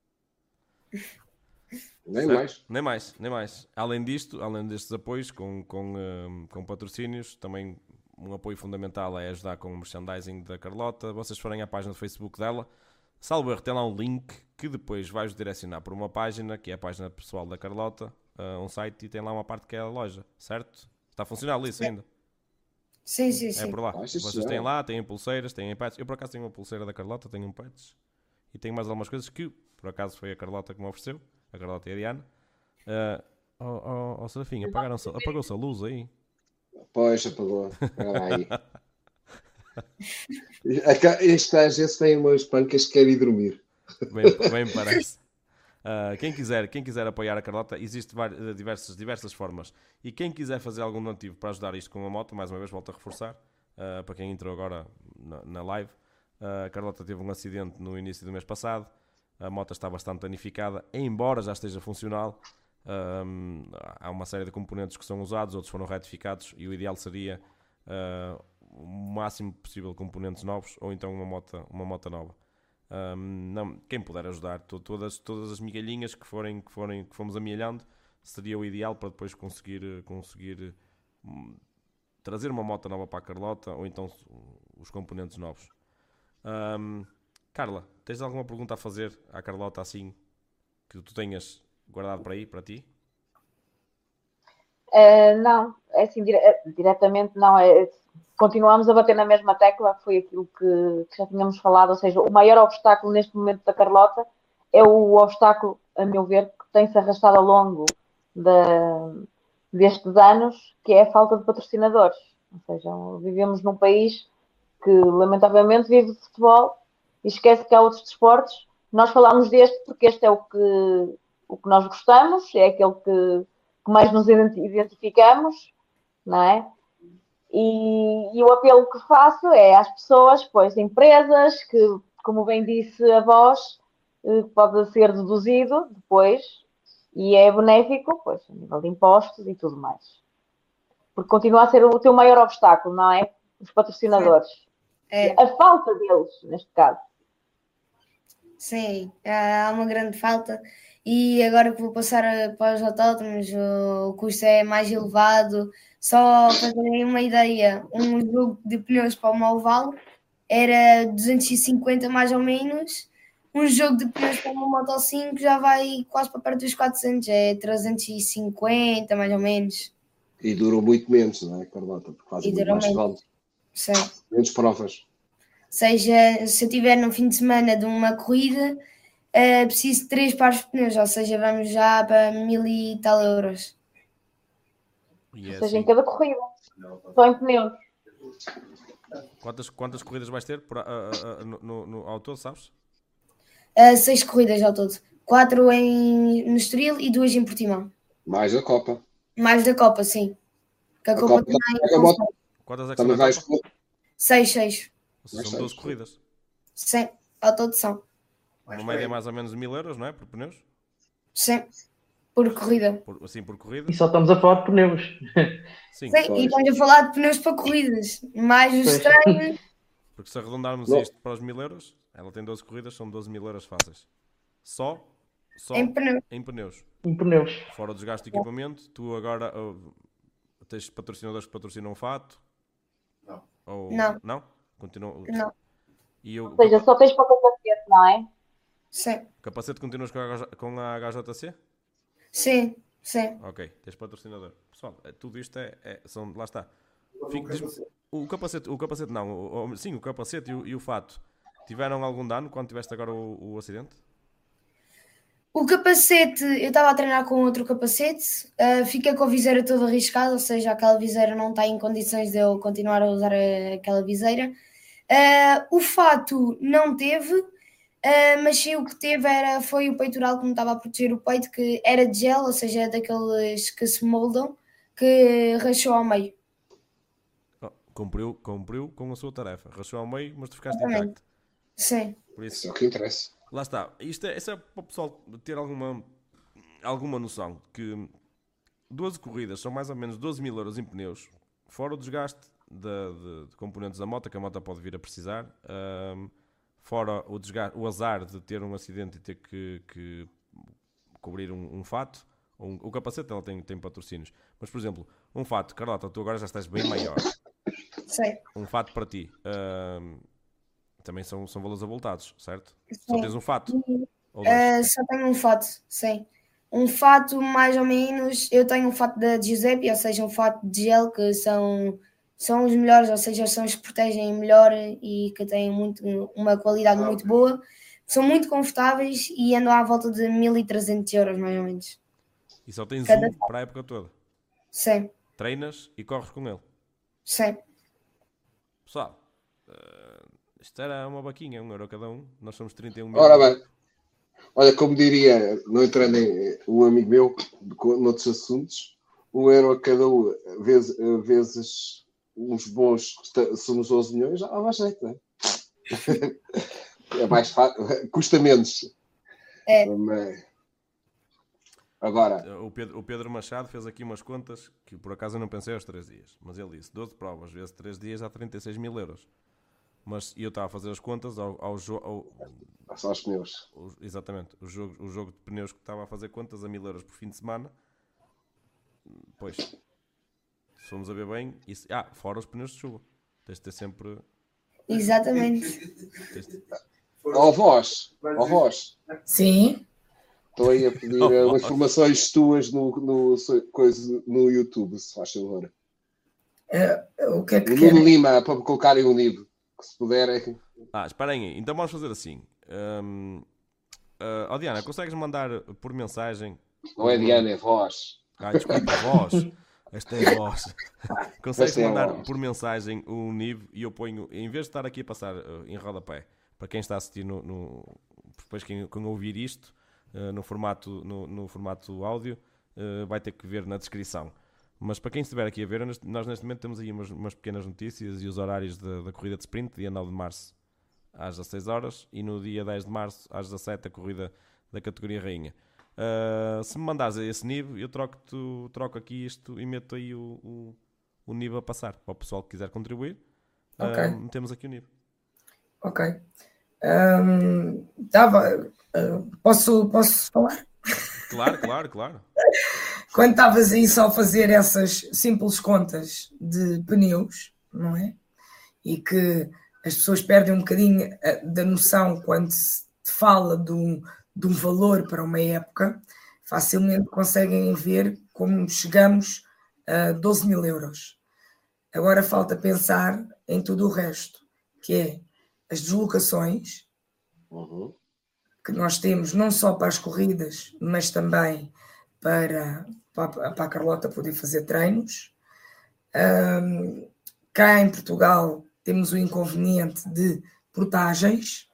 Nem certo? mais. Nem mais, nem mais. Além disto, além destes apoios com, com, um, com patrocínios, também um apoio fundamental é ajudar com o merchandising da Carlota. Vocês forem à página do Facebook dela, salvo erro, tem lá um link que depois vais direcionar para uma página, que é a página pessoal da Carlota, uh, um site, e tem lá uma parte que é a loja, certo? Está a funcionar ali isso ainda? Sim, sim, sim. É por lá. Ah, sim, Vocês sim. têm lá, têm pulseiras, têm patches. Eu por acaso tenho uma pulseira da Carlota, tenho um patch. E tenho mais algumas coisas que por acaso foi a Carlota que me ofereceu. A Carlota e a Diana. Uh, oh, oh, oh Serafim, apagaram-se, apagou-se a luz aí. Pois, apagou. Olha aí. Este às vezes tem umas pancas que quer ir dormir. Bem, bem me parece. Uh, quem, quiser, quem quiser apoiar a Carlota, existe várias, diversas, diversas formas. E quem quiser fazer algum donativo para ajudar isto com a moto, mais uma vez volto a reforçar, uh, para quem entrou agora na, na live, uh, a Carlota teve um acidente no início do mês passado, a moto está bastante danificada, embora já esteja funcional. Um, há uma série de componentes que são usados, outros foram retificados, e o ideal seria uh, o máximo possível de componentes novos, ou então uma moto, uma moto nova. Um, não, quem puder ajudar, to, todas, todas as migalhinhas que, forem, que, forem, que fomos amealhando, seria o ideal para depois conseguir, conseguir um, trazer uma moto nova para a Carlota, ou então os componentes novos. um, Carla, tens alguma pergunta a fazer à Carlota assim que tu tenhas guardado para aí, para ti? Uh, não, é assim, dire- diretamente não, é, continuamos a bater na mesma tecla, foi aquilo que, que já tínhamos falado, ou seja, o maior obstáculo neste momento da Carlota é o obstáculo, a meu ver, que tem-se arrastado ao longo da, destes anos, que é a falta de patrocinadores. Ou seja, vivemos num país que lamentavelmente vive de futebol e esquece que há outros desportos. Nós falamos deste porque este é o que, o que nós gostamos, é aquele que, que mais nos identificamos, não é? E, e o apelo que faço é às pessoas, pois empresas, que, como bem disse a voz, pode ser deduzido depois e é benéfico, pois, a nível de impostos e tudo mais. Porque continua a ser o teu maior obstáculo, não é? Os patrocinadores. É. A falta deles, neste caso. Sim, há uma grande falta. E agora que vou passar para os autódromos, o custo é mais elevado. Só para terem uma ideia, um jogo de pneus para o Malval era duzentos e cinquenta mais ou menos. Um jogo de pneus para uma Moto cinco já vai quase para perto dos quatrocentos, é trezentos e cinquenta mais ou menos. E durou muito menos, não é, Carlota? Por causa E de durou mais menos. quilómetros. Sim. Menos provas. Seja, se eu tiver no fim de semana de uma corrida, uh, preciso de três pares de pneus, ou seja, vamos já para mil e tal euros. E é Ou seja, assim. em cada corrida. Só em pneus. Quantas, quantas corridas vais ter por, uh, uh, uh, no, no, no, ao todo, sabes? Uh, seis corridas ao todo. Quatro em, no Estoril e duas em Portimão. Mais a Copa. Mais da Copa, sim. Que a, A Copa Copa também a moto Quantas é que também são na vais. Copa? Seis, seis. Ou seja, Mais são doze seis. corridas. Sim, ao todo são. Uma média mais ou menos de mil euros, não é? Por pneus? Sim, por corrida. Por, assim, por corrida? E só estamos a falar de pneus. Sim. Sim, e estamos a falar de pneus para corridas. Mais os Pois. treinos. Porque se arredondarmos Não. isto para os mil euros, ela tem doze corridas, são doze mil euros fáceis. Só, só Em pneu. em pneus. Em pneus. Fora o desgaste de equipamento, tu agora uh, tens patrocinadores que patrocinam o fato? Não. Ou, Não. Não? Continua... Não. E o, Ou seja, só tens para o capacete, não é? Sim, o capacete continuas com a, H- com a H J C? sim, sim. Ok, tens patrocinador. Pessoal, é- tudo isto é, é- são, lá está. Fico- diz-me, o capacete, o capacete não, o- o- sim, o capacete e o, e o fato tiveram algum dano quando tiveste agora o, o acidente? O capacete, eu estava a treinar com outro capacete, uh, fiquei com a viseira toda arriscada, ou seja, aquela viseira não está em condições de eu continuar a usar a, aquela viseira. Uh, o fato não teve, uh, mas sim o que teve era, foi o peitoral que me estava a proteger o peito, que era de gel, ou seja, é daqueles que se moldam, que rachou ao meio. Oh, cumpriu, cumpriu com a sua tarefa. Rachou ao meio, mas tu ficaste Exatamente. intacto. Sim. Por isso, isso é o que interessa. Lá está. Isto é, isso é para o pessoal ter alguma, alguma noção que doze corridas são mais ou menos doze mil euros em pneus, fora o desgaste de, de, de componentes da moto que a moto pode vir a precisar, um, fora o, desgaste, o azar de ter um acidente e ter que, que cobrir um, um fato. Um, o capacete ela tem, tem patrocínios. Mas, por exemplo, um fato, Carlota, tu agora já estás bem maior. Sim. Um fato para ti. Um, também são, são valores avultados, certo? Sim. Só tens um fato? Uh, só tenho um fato, sim. Um fato mais ou menos, eu tenho um fato da Giuseppe, ou seja, um fato de gel, que são, são os melhores, ou seja, são os que protegem melhor e que têm muito, uma qualidade muito boa. São muito confortáveis e andam à volta de mil e trezentos euros, mais ou menos. E só tens Cada... um para a época toda? Sim. Treinas e corres com ele? Sim. Pessoal, uh, isto era uma vaquinha, um euro cada um. Nós somos trinta e um mil. Ora bem, olha, como diria, não entrando em um amigo meu, noutros assuntos, um euro a cada um, vezes, vezes uns bons, somos onze milhões, já há mais jeito, não é? É mais fácil, custa menos. É. Mas... Agora, o Pedro, o Pedro Machado fez aqui umas contas que por acaso eu não pensei aos três dias, mas ele disse doze provas vezes três dias dá trinta e seis mil euros. Mas eu estava a fazer as contas ao, ao jogo. Só os pneus. Exatamente, o jogo, o jogo de pneus que estava a fazer contas a mil euros por fim de semana. Pois, se formos a ver bem, isso, ah, fora os pneus de chuva, tens de ter sempre. Exatamente. De... Ó vós, ó vós. Sim. Estou aí a pedir oh, informações tuas no, no, coisa, no YouTube, se faz favor. Uh, o que é que o Nuno Lima, para me colocarem unido, que se puderem. Ah, esperem aí, então vamos fazer assim. Um, uh, oh Diana, consegues mandar por mensagem? Não é Diana, é voz. Ah, desculpa, voz. Esta é a voz. Consegues é mandar voz. por mensagem o um N I B e eu ponho, em vez de estar aqui a passar uh, em rodapé, para quem está a assistir no, no depois quem, quem ouvir isto uh, no, formato, no, no formato áudio uh, vai ter que ver na descrição. Mas para quem estiver aqui a ver, nós neste momento temos aí umas, umas pequenas notícias e os horários de, da corrida de sprint, dia nove de março às dezasseis horas e no dia dez de março às dezassete a corrida da categoria rainha. Uh, se me mandares esse N I B, eu troco, tu, troco aqui isto e meto aí o, o, o N I B a passar para o pessoal que quiser contribuir. Ok. Uh, metemos aqui o N I B. Ok. Um, tava, uh, posso, posso falar? Claro, claro, claro. Quando estavas aí só a fazer essas simples contas de pneus, não é? E que as pessoas perdem um bocadinho da noção quando se fala de um, de um valor para uma época, facilmente conseguem ver como chegamos a doze mil euros. Agora falta pensar em tudo o resto, que é as deslocações uhum. que nós temos não só para as corridas, mas também para, para, para a Carlota poder fazer treinos. Um, cá em Portugal temos o inconveniente de portagens,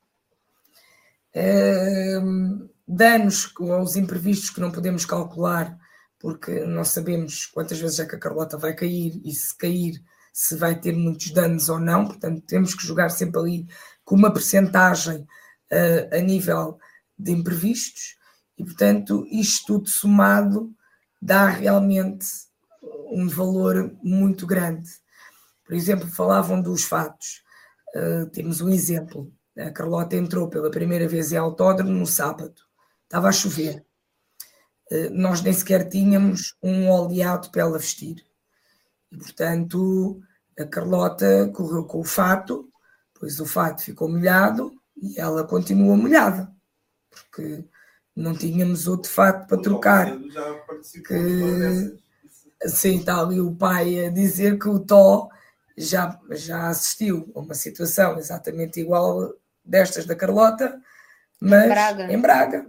um, danos aos imprevistos que não podemos calcular, porque não sabemos quantas vezes é que a Carlota vai cair e se cair, se vai ter muitos danos ou não. Portanto, temos que jogar sempre ali com uma percentagem uh, a nível de imprevistos e, portanto, isto tudo somado dá realmente um valor muito grande. Por exemplo, falavam dos fatos. Uh, temos um exemplo. A Carlota entrou pela primeira vez em autódromo no sábado. Estava a chover. Uh, nós nem sequer tínhamos um oleado para ela vestir. E, portanto, a Carlota correu com o fato, pois o fato ficou molhado e ela continua molhada, porque não tínhamos outro fato para trocar. Que, assim, está ali o pai a dizer que o Tó já, já assistiu a uma situação exatamente igual destas da Carlota, mas Braga. em Braga.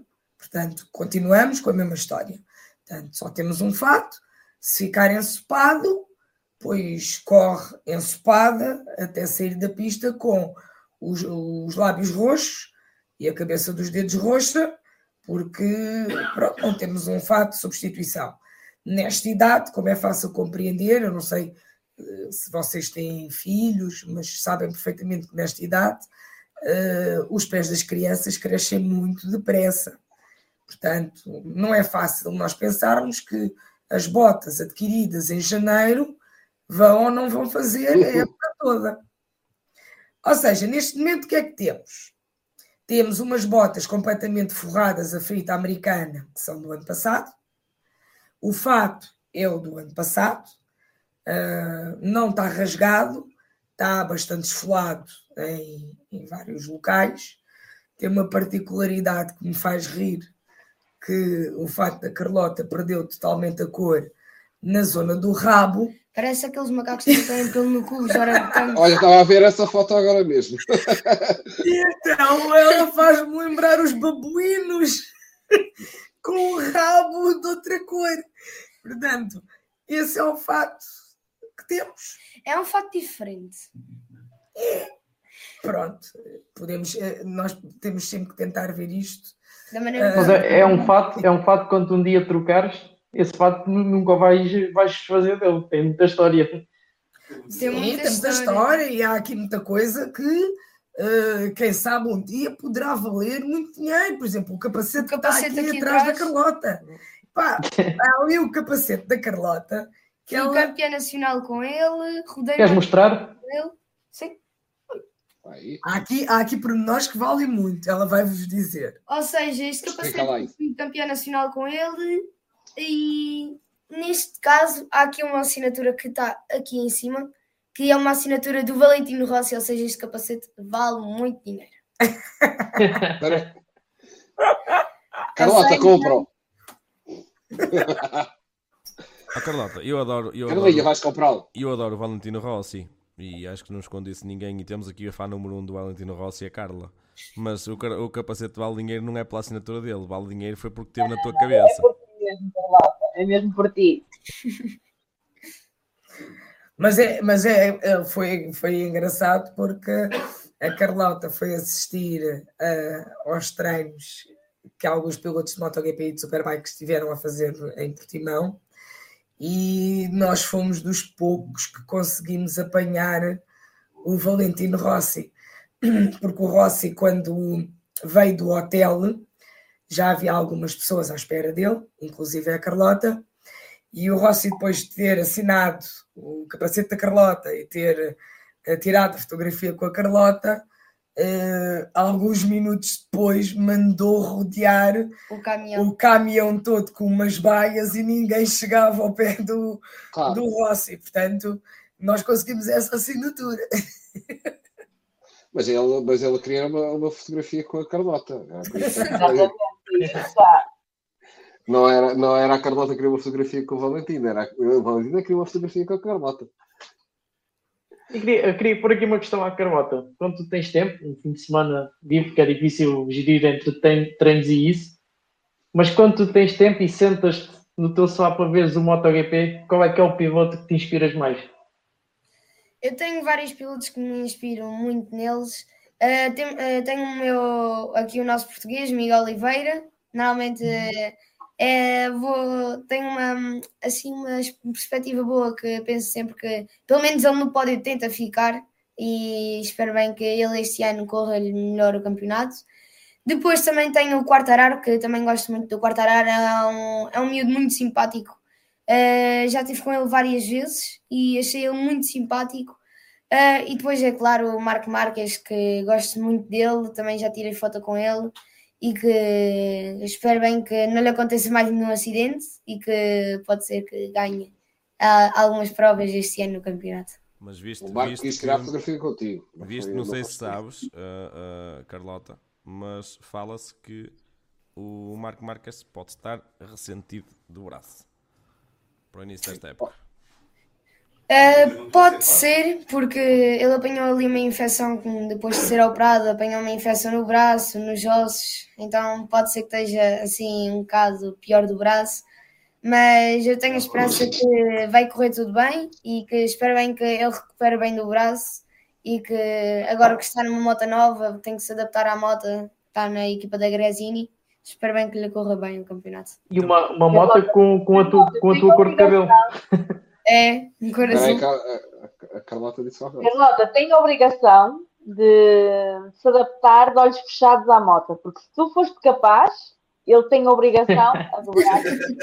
Portanto, continuamos com a mesma história. Portanto, só temos um fato, se ficar ensopado, pois corre ensopada até sair da pista com os, os lábios roxos e a cabeça dos dedos roxa, porque pronto, não temos um fato de substituição. Nesta idade, como é fácil compreender, eu não sei se vocês têm filhos, mas sabem perfeitamente que nesta idade uh, os pés das crianças crescem muito depressa. Portanto, não é fácil nós pensarmos que as botas adquiridas em janeiro vão ou não vão fazer a época toda. Ou seja, neste momento o que é que temos? Temos umas botas completamente forradas a fita americana, que são do ano passado. O fato é o do ano passado. Uh, não está rasgado, está bastante esfolado em, em vários locais. Tem uma particularidade que me faz rir, que o fato da Carlota perdeu totalmente a cor na zona do rabo. Parece aqueles macacos que têm pelo no cu. Olha, estava a ver essa foto agora mesmo. Então ela faz-me lembrar os babuínos com o rabo de outra cor. Portanto, esse é o fato que temos. É um fato diferente. É. Pronto, podemos, nós temos sempre que tentar ver isto. Da maneira Mas é, é um fato, é um fato que quando um dia trocares, esse fato nunca vais, vais fazer dele. Tem muita história. Sim, tem muita história. história e há aqui muita coisa que, uh, quem sabe, um dia poderá valer muito dinheiro. Por exemplo, o capacete, o capacete que está aqui, aqui atrás, atrás da Carlota. Pá, há ali o capacete da Carlota. Que ela... campeã nacional com ele. Queres mostrar? Com ele. Sim. Há aqui, há aqui pormenores que valem muito, ela vai-vos dizer. Ou seja, este capacete foi campeão nacional com ele e neste caso há aqui uma assinatura que está aqui em cima, que é uma assinatura do Valentino Rossi, ou seja, este capacete vale muito dinheiro. Carlota, comprou. Ah, Carlota, eu adoro, eu Carlinha, adoro, vais comprá-lo. Eu adoro o Valentino Rossi. E acho que não esconde isso ninguém. E temos aqui a fã número um do Valentino Rossi, a Carla. Mas o, o capacete vale dinheiro não é pela assinatura dele. Vale dinheiro foi porque teve na tua cabeça. É por ti mesmo, Carlota. É mesmo por ti. Mas, é, mas é, foi, foi engraçado porque a Carlota foi assistir uh, aos treinos que alguns pilotos de MotoGP e de Superbike estiveram a fazer em Portimão. E nós fomos dos poucos que conseguimos apanhar o Valentino Rossi, porque o Rossi, quando veio do hotel, já havia algumas pessoas à espera dele, inclusive a Carlota, e o Rossi, depois de ter assinado o capacete da Carlota e ter tirado a fotografia com a Carlota, Uh, alguns minutos depois mandou rodear o caminhão. o caminhão todo com umas baias e ninguém chegava ao pé do, claro. do Rossi. Portanto, nós conseguimos essa assinatura. Mas ele, mas ele queria uma, uma fotografia com a Carlota. Não era, não era a Carlota que queria uma fotografia com o Valentino, era a, o Valentino que queria uma fotografia com a Carlota. Eu queria, eu queria pôr aqui uma questão à Carlota. Quando tu tens tempo, um fim de semana vivo, que é difícil gerir entre treinos e isso, mas quando tu tens tempo e sentas-te no teu sofá para veres o MotoGP, qual é que é o piloto que te inspiras mais? Eu tenho vários pilotos que me inspiram muito neles. Uh, tem, uh, tenho o meu, aqui o nosso português, Miguel Oliveira. Normalmente uh, é, vou, tenho uma, assim, uma perspectiva boa, que penso sempre que pelo menos ele no pódio tenta ficar, e espero bem que ele este ano corra-lhe melhor o campeonato. Depois também tenho o Quartararo, que também gosto muito do Quartararo. É um, é um miúdo muito simpático. Uh, já estive com ele várias vezes e achei ele muito simpático. Uh, e depois é claro o Marco Marques, que gosto muito dele, também já tirei foto com ele. E que espero bem que não lhe aconteça mais nenhum acidente e que pode ser que ganhe uh, algumas provas este ano no campeonato. Mas visto, o Marco visto quis tirar a fotografia contigo. Visto, não, não sei se sabes, uh, uh, Carlota, mas fala-se que o Marco Marques pode estar ressentido do braço para o início desta época. Uh, pode ser, porque ele apanhou ali uma infecção, depois de ser operado, apanhou uma infecção no braço, nos ossos, então pode ser que esteja assim um bocado pior do braço, mas eu tenho a esperança que vai correr tudo bem e que espero bem que ele recupere bem do braço e que agora que está numa moto nova, tem que se adaptar à moto, está na equipa da Gresini, espero bem que lhe corra bem o campeonato. E uma, uma moto com, com, a tu, com a tua cor de cabelo. É, um cor azul. A Carlota disse ao Carlota tem a obrigação de se adaptar de olhos fechados à moto, porque se tu foste capaz, ele tem a obrigação a dobrar.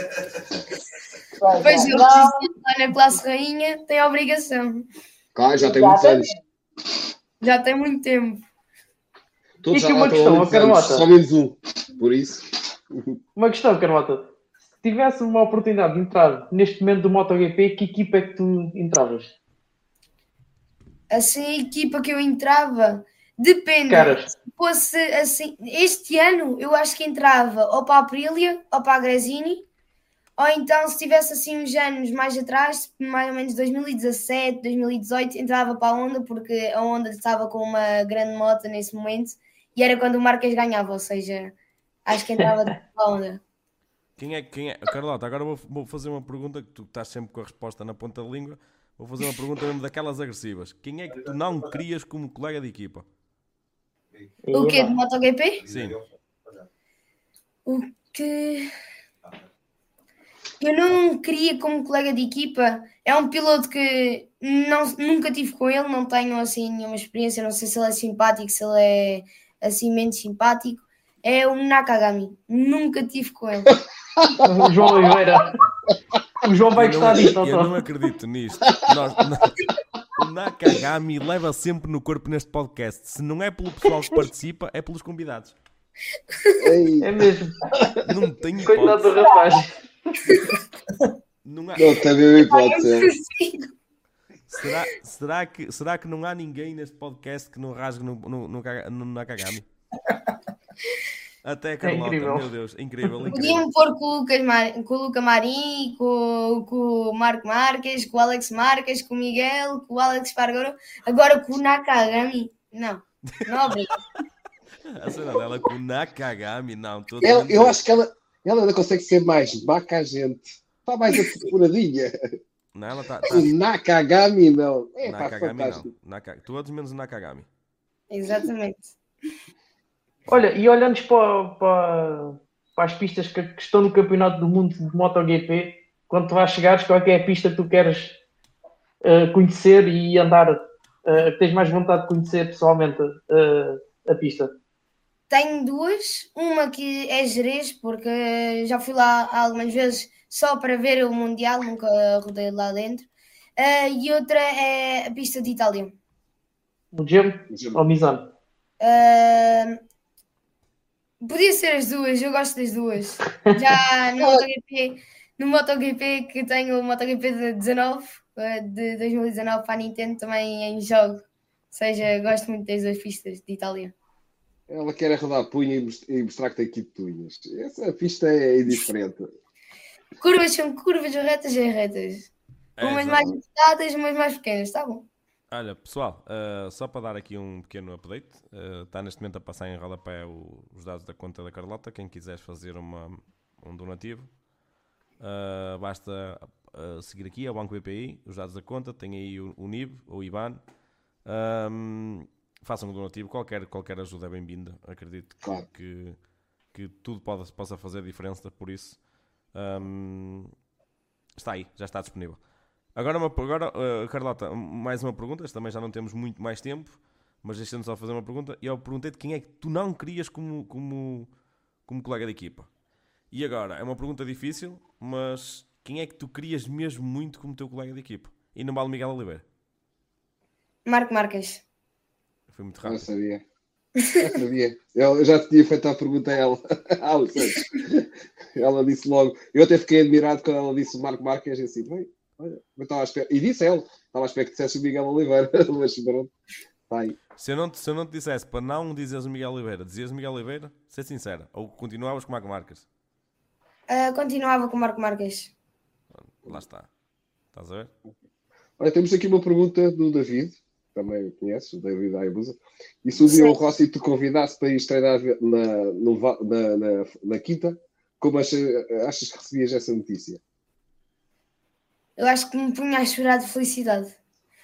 Pois ele lá na classe rainha tem a obrigação. Claro, já tem muitos anos. Já tem muito tempo. Todos e já que uma questão, Carlota. Só menos um, por isso. Uma questão, Carlota. Se tivesse uma oportunidade de entrar neste momento do MotoGP, que equipa é que tu entravas? Assim, a equipa que eu entrava, depende. Caras. Se fosse assim, este ano eu acho que entrava ou para a Aprilia ou para a Gresini, ou então se tivesse assim uns anos mais atrás, mais ou menos dois mil e dezassete, dois mil e dezoito, entrava para a Honda, porque a Honda estava com uma grande moto nesse momento e era quando o Marques ganhava, ou seja, acho que entrava para a Honda. Quem é, quem é? Carlota, agora vou, vou fazer uma pergunta que tu estás sempre com a resposta na ponta da língua. Vou fazer uma pergunta mesmo daquelas agressivas. Quem é que tu não querias como colega de equipa? O quê? De MotoGP? Sim. O que... Eu não queria como colega de equipa. É um piloto que não, nunca tive com ele, não tenho assim nenhuma experiência. Não sei se ele é simpático, se ele é assim menos simpático. É o Nakagami. Nunca tive com ele. O João Oliveira. O João vai eu gostar não, disto. Eu Não, não acredito nisto. Nós, não, o Nakagami leva sempre no corpo neste podcast. Se não é pelo pessoal que participa, é pelos convidados. É mesmo. Não tenho Coitado hipótese. do rapaz. Não há... Não, também pode ser. Será, será, que, será que não há ninguém neste podcast que não rasgue no, no, no, no Nakagami? Até a Carlota, É incrível. Meu Deus, incrível, incrível. Podiam pôr com o, Lucas Mar... com o Luca Marim, com, com o Marco Marques, com o Alex Marques, com o Miguel, com o Alex Espargaro. Agora com o Nakagami, não. Não obriga. A cena dela com o Nakagami, não. Todo Eu, mundo... eu acho que ela, ela ainda consegue ser mais maca a gente. Está mais apuradinha. Não, ela tá, tá... O Nakagami, não. É, Nakagami, pá, não. Naka... Todos menos o Nakagami. Exatamente. Olha, e olhando para, para, para as pistas que, que estão no Campeonato do Mundo de MotoGP, quando tu vais chegares, qual é que é a pista que tu queres uh, conhecer e andar, uh, que tens mais vontade de conhecer pessoalmente uh, a pista? Tenho duas. Uma que é Jerez, porque já fui lá algumas vezes só para ver o Mundial, nunca rodei lá dentro. Uh, e outra é a pista de Itália. O Gem ou Misano? Uh, podia ser as duas, eu gosto das duas. Já no MotoGP, no MotoGP que tenho o MotoGP de dezanove, de dois mil e dezanove para a Nintendo, também em jogo. Ou seja, gosto muito das duas pistas de Itália. Ela quer rodar punha e mostrar que tem aqui de tunhas. Essa pista é indiferente. Curvas são curvas, retas é retas. É, umas exato. mais pequenas, umas mais pequenas, está bom. Olha, pessoal, uh, só para dar aqui um pequeno update, uh, está neste momento a passar em rodapé o, os dados da conta da Carlota. Quem quiser fazer uma, um donativo, uh, basta uh, seguir aqui ao Banco B P I, os dados da conta, tem aí o, o N I B ou o I B A N. Um, façam um donativo, qualquer, qualquer ajuda é bem-vinda. Acredito que, Claro. que, que tudo pode, possa fazer diferença, por isso um, está aí, já está disponível. Agora, uma, agora uh, Carlota, mais uma pergunta. Esta também já não temos muito mais tempo, mas deixando só fazer uma pergunta. E eu perguntei-te quem é que tu não querias como, como, como colega de equipa. E agora, é uma pergunta difícil, mas quem é que tu querias mesmo muito como teu colega de equipa? E não vale Miguel Oliveira. Marco Marques. Foi muito Não rápido. sabia. Já sabia. Eu eu já tinha feito a pergunta a ela. Ah, o Santos. Ela disse logo. Eu até fiquei admirado quando ela disse o Marco Marques e assim, bem, olha, eu estava à espera. E disse ela, estava à espera que dissesse o Miguel Oliveira. Mas pronto, está aí. Se eu, não te, se eu não te dissesse para não dizeres o Miguel Oliveira, dizias o Miguel Oliveira, ser sincera. Ou continuavas com o Marco Marques? Uh, continuava com o Marco Marques. Lá está. Estás a ver? Olha, temos aqui uma pergunta do David, também conheces, o David Aibusa. E se o Diogo Rossi te convidasse para ir treinar na, no, na, na, na quinta, como achas, achas que recebias essa notícia? Eu acho que me punha a chorar de felicidade.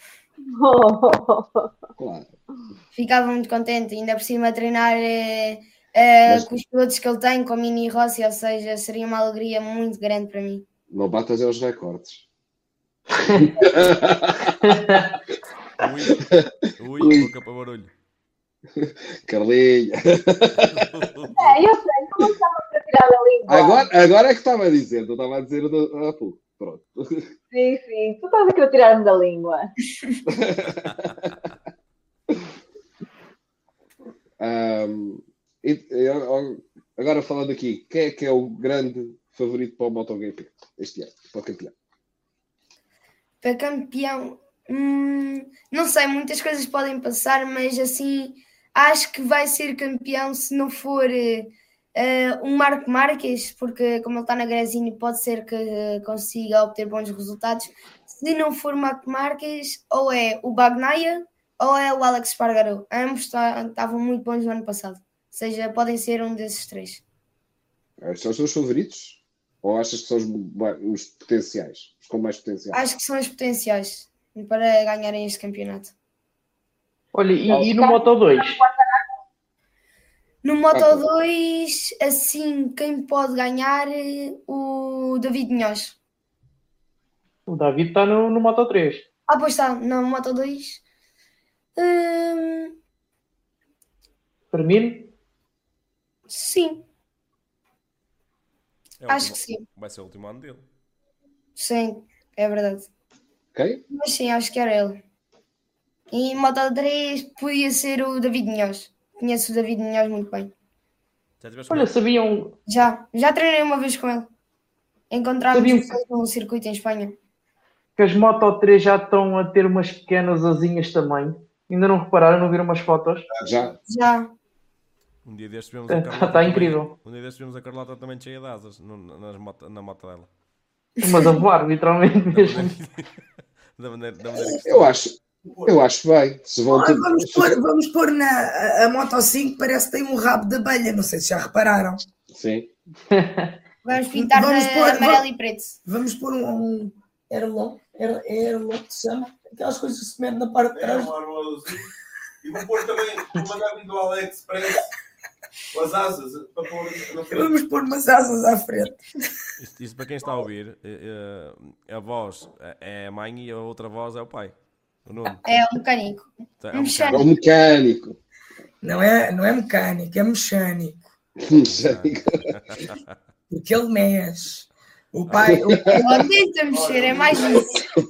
Claro. Ficava muito contente, ainda por cima a treinar é, é, Mas... com os pilotos que ele tem, com a Mini Rossi, ou seja, seria uma alegria muito grande para mim. Não batas os recordes. Ui, ui, boca para barulho. Carlinha. É, eu sei, não estava a tirar da língua. Agora, agora é que estava a dizer, não estava a dizer há pouco. Pronto. Sim, sim, tu estás a querer tirar-me da língua. um, e, agora falando aqui, quem é que é o grande favorito para o MotoGP este ano, para o campeão? Para campeão, hum, não sei, muitas coisas podem passar, mas assim, acho que vai ser campeão se não for uh, um Marc Marquez, porque como ele está na Gresini, pode ser que uh, consiga obter bons resultados. Se não for Marc Marquez, ou é o Bagnaia ou é o Alex Espargaró. Ambos estavam muito bons no ano passado. Ou seja, podem ser um desses três. São os teus favoritos? Ou achas que são os, os potenciais? Os com mais potenciais? Acho que são os potenciais para ganharem este campeonato. Olha, e, e no Moto dois? No Moto dois, assim, quem pode ganhar? O David Munhoz. O David está no, no Moto três. Ah, pois está. No Moto dois. Hum... Firmino? Sim. É Acho último, que sim. Vai ser o último ano dele. Sim, é verdade. Ok? Mas sim, acho que era ele. E Moto três podia ser o David Munhoz. Conheço o David Munhoz muito bem. Já tiveste Olha, sabiam... Já, já treinei uma vez com ele. Encontramos Sabiam... no circuito em Espanha. Que as Moto três já estão a ter umas pequenas asinhas também. Ainda não repararam, não viram umas fotos? Já. Já. Um dia destes vimos a Carlota. Está incrível. Um dia destes vimos a Carlota também cheia de asas no, nas moto, na moto dela. Mas a voar, literalmente mesmo. Da maneira, da maneira que eu, acho, eu acho bem. Se vão ter... vamos, pôr, vamos pôr na a, a Moto cinco, parece que tem um rabo de abelha. Não sei se já repararam. Sim. Vamos pintar vamos de pôr, amarelo vamos, e preto. Vamos pôr um, um airlock, air, airlock que se chama. Aquelas coisas que se metem na parte de trás. É, um e vou pôr também, vou mandar vir do AliExpress as asas para pôr na frente. Vamos pôr umas asas à frente. Isto, isto para quem está a ouvir, a voz é a mãe e a outra voz é o pai. O Nuno. É o mecânico. É o mecânico. É o mecânico. Não é, não é mecânico, é mecânico. Mecânico. Porque ele mexe. O pai. O pai ele tenta mexer, é mais isso.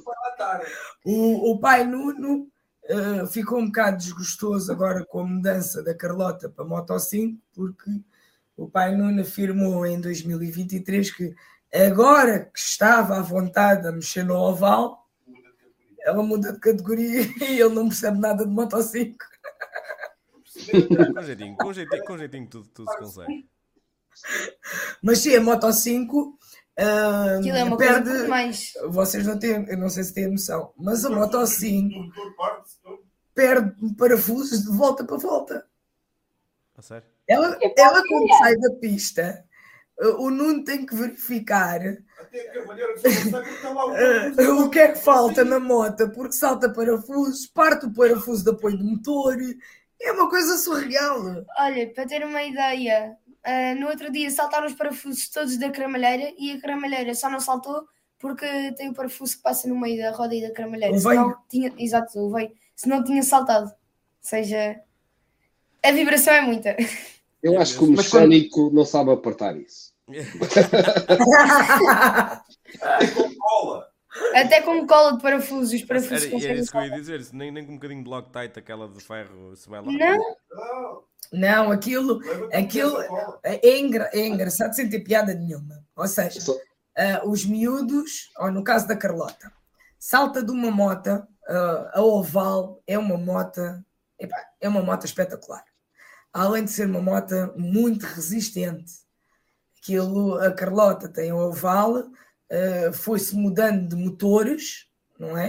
O, o pai Nuno uh, ficou um bocado desgostoso agora com a mudança da Carlota para a Moto cinco, porque o pai Nuno afirmou em dois mil e vinte e três que agora que estava à vontade a mexer no oval, ela muda de categoria e ele não percebe nada de Moto cinco. Com jeitinho, com jeitinho, com jeitinho tudo, tudo se consegue. Mas sim, a Moto cinco uh, é uma perde. Coisa mais. Vocês não têm, eu não sei se têm noção, mas a Moto cinco perde parafusos de volta para volta. A sério? Ela, ela quando sai da pista, o Nuno tem que verificar uh, o que é que falta na moto, porque salta parafusos, parte o parafuso de apoio do motor. É uma coisa surreal. Olha, para ter uma ideia, uh, no outro dia saltaram os parafusos todos da cremalheira e a cremalheira só não saltou porque tem o parafuso que passa no meio da roda e da cremalheira. O senão tinha, exato, o veio. Se não tinha saltado. Ou seja, a vibração é muita. Eu acho que o mecânico quando... não sabe apertar isso. Até com cola de parafusos, os parafusos era, era isso que eu ia dizer, nem, nem com um bocadinho de Loctite, aquela de ferro, se vai lá. Não, não aquilo, aquilo é, engra, é engraçado sem ter piada nenhuma. Ou seja, uh, os miúdos, ou no caso da Carlota, salta de uma moto, uh, a oval é uma moto, epá, é uma moto espetacular. Além de ser uma moto muito resistente. Aquilo, a Carlota tem o oval, uh, foi-se mudando de motores, não é?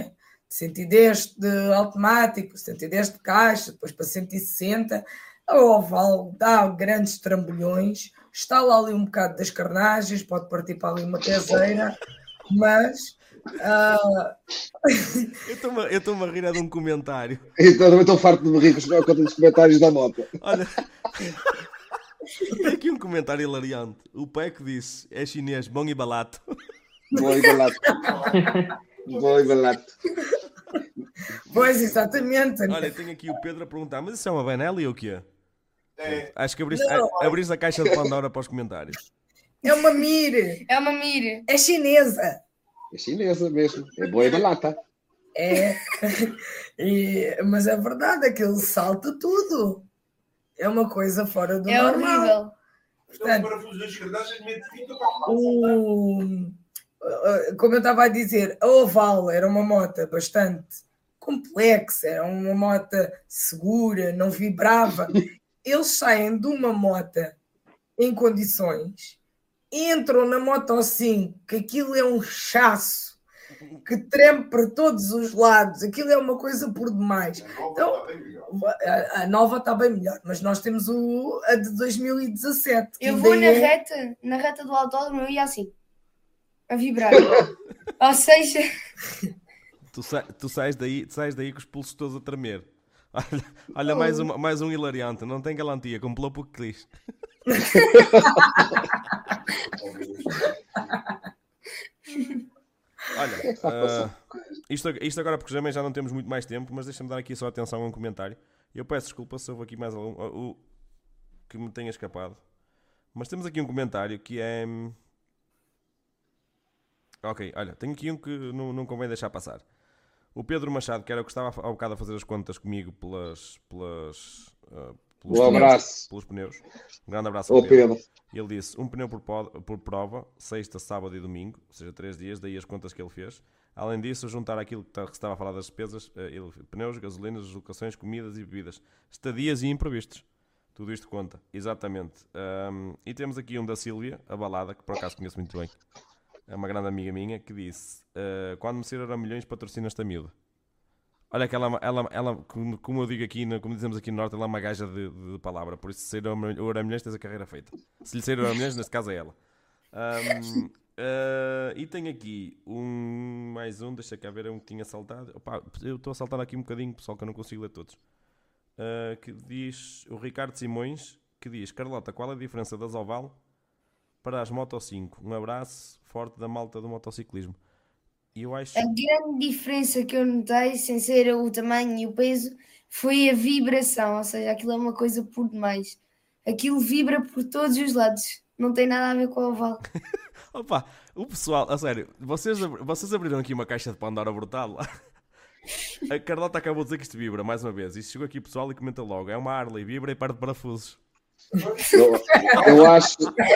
cento e dez de automático, cento e dez de caixa, depois para cento e sessenta. A Oval dá grandes trambolhões, está lá ali um bocado das carnagens, pode partir para ali uma caseira, mas... Uh... eu estou-me a rir de um comentário. Então, eu estou farto de me rir com os comentários da moto. Olha, tem aqui um comentário hilariante. O Peco disse, é chinês, bom e barato. Bom e barato. Bom e barato. Pois, exatamente. Olha, tenho aqui o Pedro a perguntar, mas isso é uma Benelli ou o quê? É. Acho que abriste, a, abriste a caixa de Pandora para os comentários. É uma Mir. É uma Mir. É chinesa. É chinesa mesmo. É boa e barata. É. E, mas é verdade, aquilo salta tudo. É uma coisa fora do é normal. É horrível. Portanto, para fazer as carnagens, mete fita para o, como eu estava a dizer, a Oval era uma moto bastante complexa, era uma moto segura, não vibrava. Eles saem de uma moto em condições, entram na Moto cinco, que aquilo é um chasso, que treme para todos os lados, aquilo é uma coisa por demais. Então, a, a nova está bem melhor, mas nós temos o, a de dois mil e dezassete. Eu vou na é... reta, na reta do autódromo, eu ia assim, a vibrar. Ou seja... Tu, sa tu, sais daí, tu sais daí com os pulsos todos a tremer. Olha, olha oh. mais, uma, mais um hilariante. Não tem galantia, comprou pouco que quis. Olha, uh, isto, isto agora porque também já não temos muito mais tempo, mas deixa-me dar aqui só atenção a um comentário. Eu peço desculpa se houve aqui mais algum uh, uh, que me tenha escapado. Mas temos aqui um comentário que é... Ok, olha, tenho aqui um que não, não convém deixar passar. O Pedro Machado, que era o que estava há bocado a fazer as contas comigo pelas, pelas, uh, pelos, um pneus, abraço. pelos pneus. Um grande abraço ao Pedro. Pedro. Ele disse um pneu por, por prova, sexta, sábado e domingo, ou seja, três dias, daí as contas que ele fez. Além disso, juntar aquilo que estava a falar das despesas, ele, pneus, gasolinas, deslocações, comidas e bebidas, estadias e imprevistos. Tudo isto conta, exatamente. Um, e temos aqui um da Sílvia, a balada, que por acaso conheço muito bem. É uma grande amiga minha que disse uh, quando me sair Euromilhões patrocina esta miúda. Olha que ela, ela, ela, como eu digo aqui, como dizemos aqui no Norte, ela é uma gaja de, de palavra. Por isso, se sair Euromilhões, tens a carreira feita. Se lhe sair Euromilhões, neste caso é ela. Um, uh, e tenho aqui um, mais um, deixa cá ver, um que tinha saltado. Opa, eu estou a saltar aqui um bocadinho, pessoal, que eu não consigo ler todos. Uh, que diz, o Ricardo Simões, que diz, Carlota, qual é a diferença das Oval para as Moto cinco? Um abraço forte da malta do motociclismo. E eu acho... A grande diferença que eu notei, sem ser o tamanho e o peso, foi a vibração. Ou seja, aquilo é uma coisa por demais. Aquilo vibra por todos os lados. Não tem nada a ver com a Oval. Opa, o pessoal, a sério, vocês, vocês abriram aqui uma caixa de Pandora brutal. A Carlota acabou de dizer que isto vibra, mais uma vez. Isto chegou aqui pessoal e comenta logo. É uma Harley, vibra e perde parafusos. Eu, eu acho...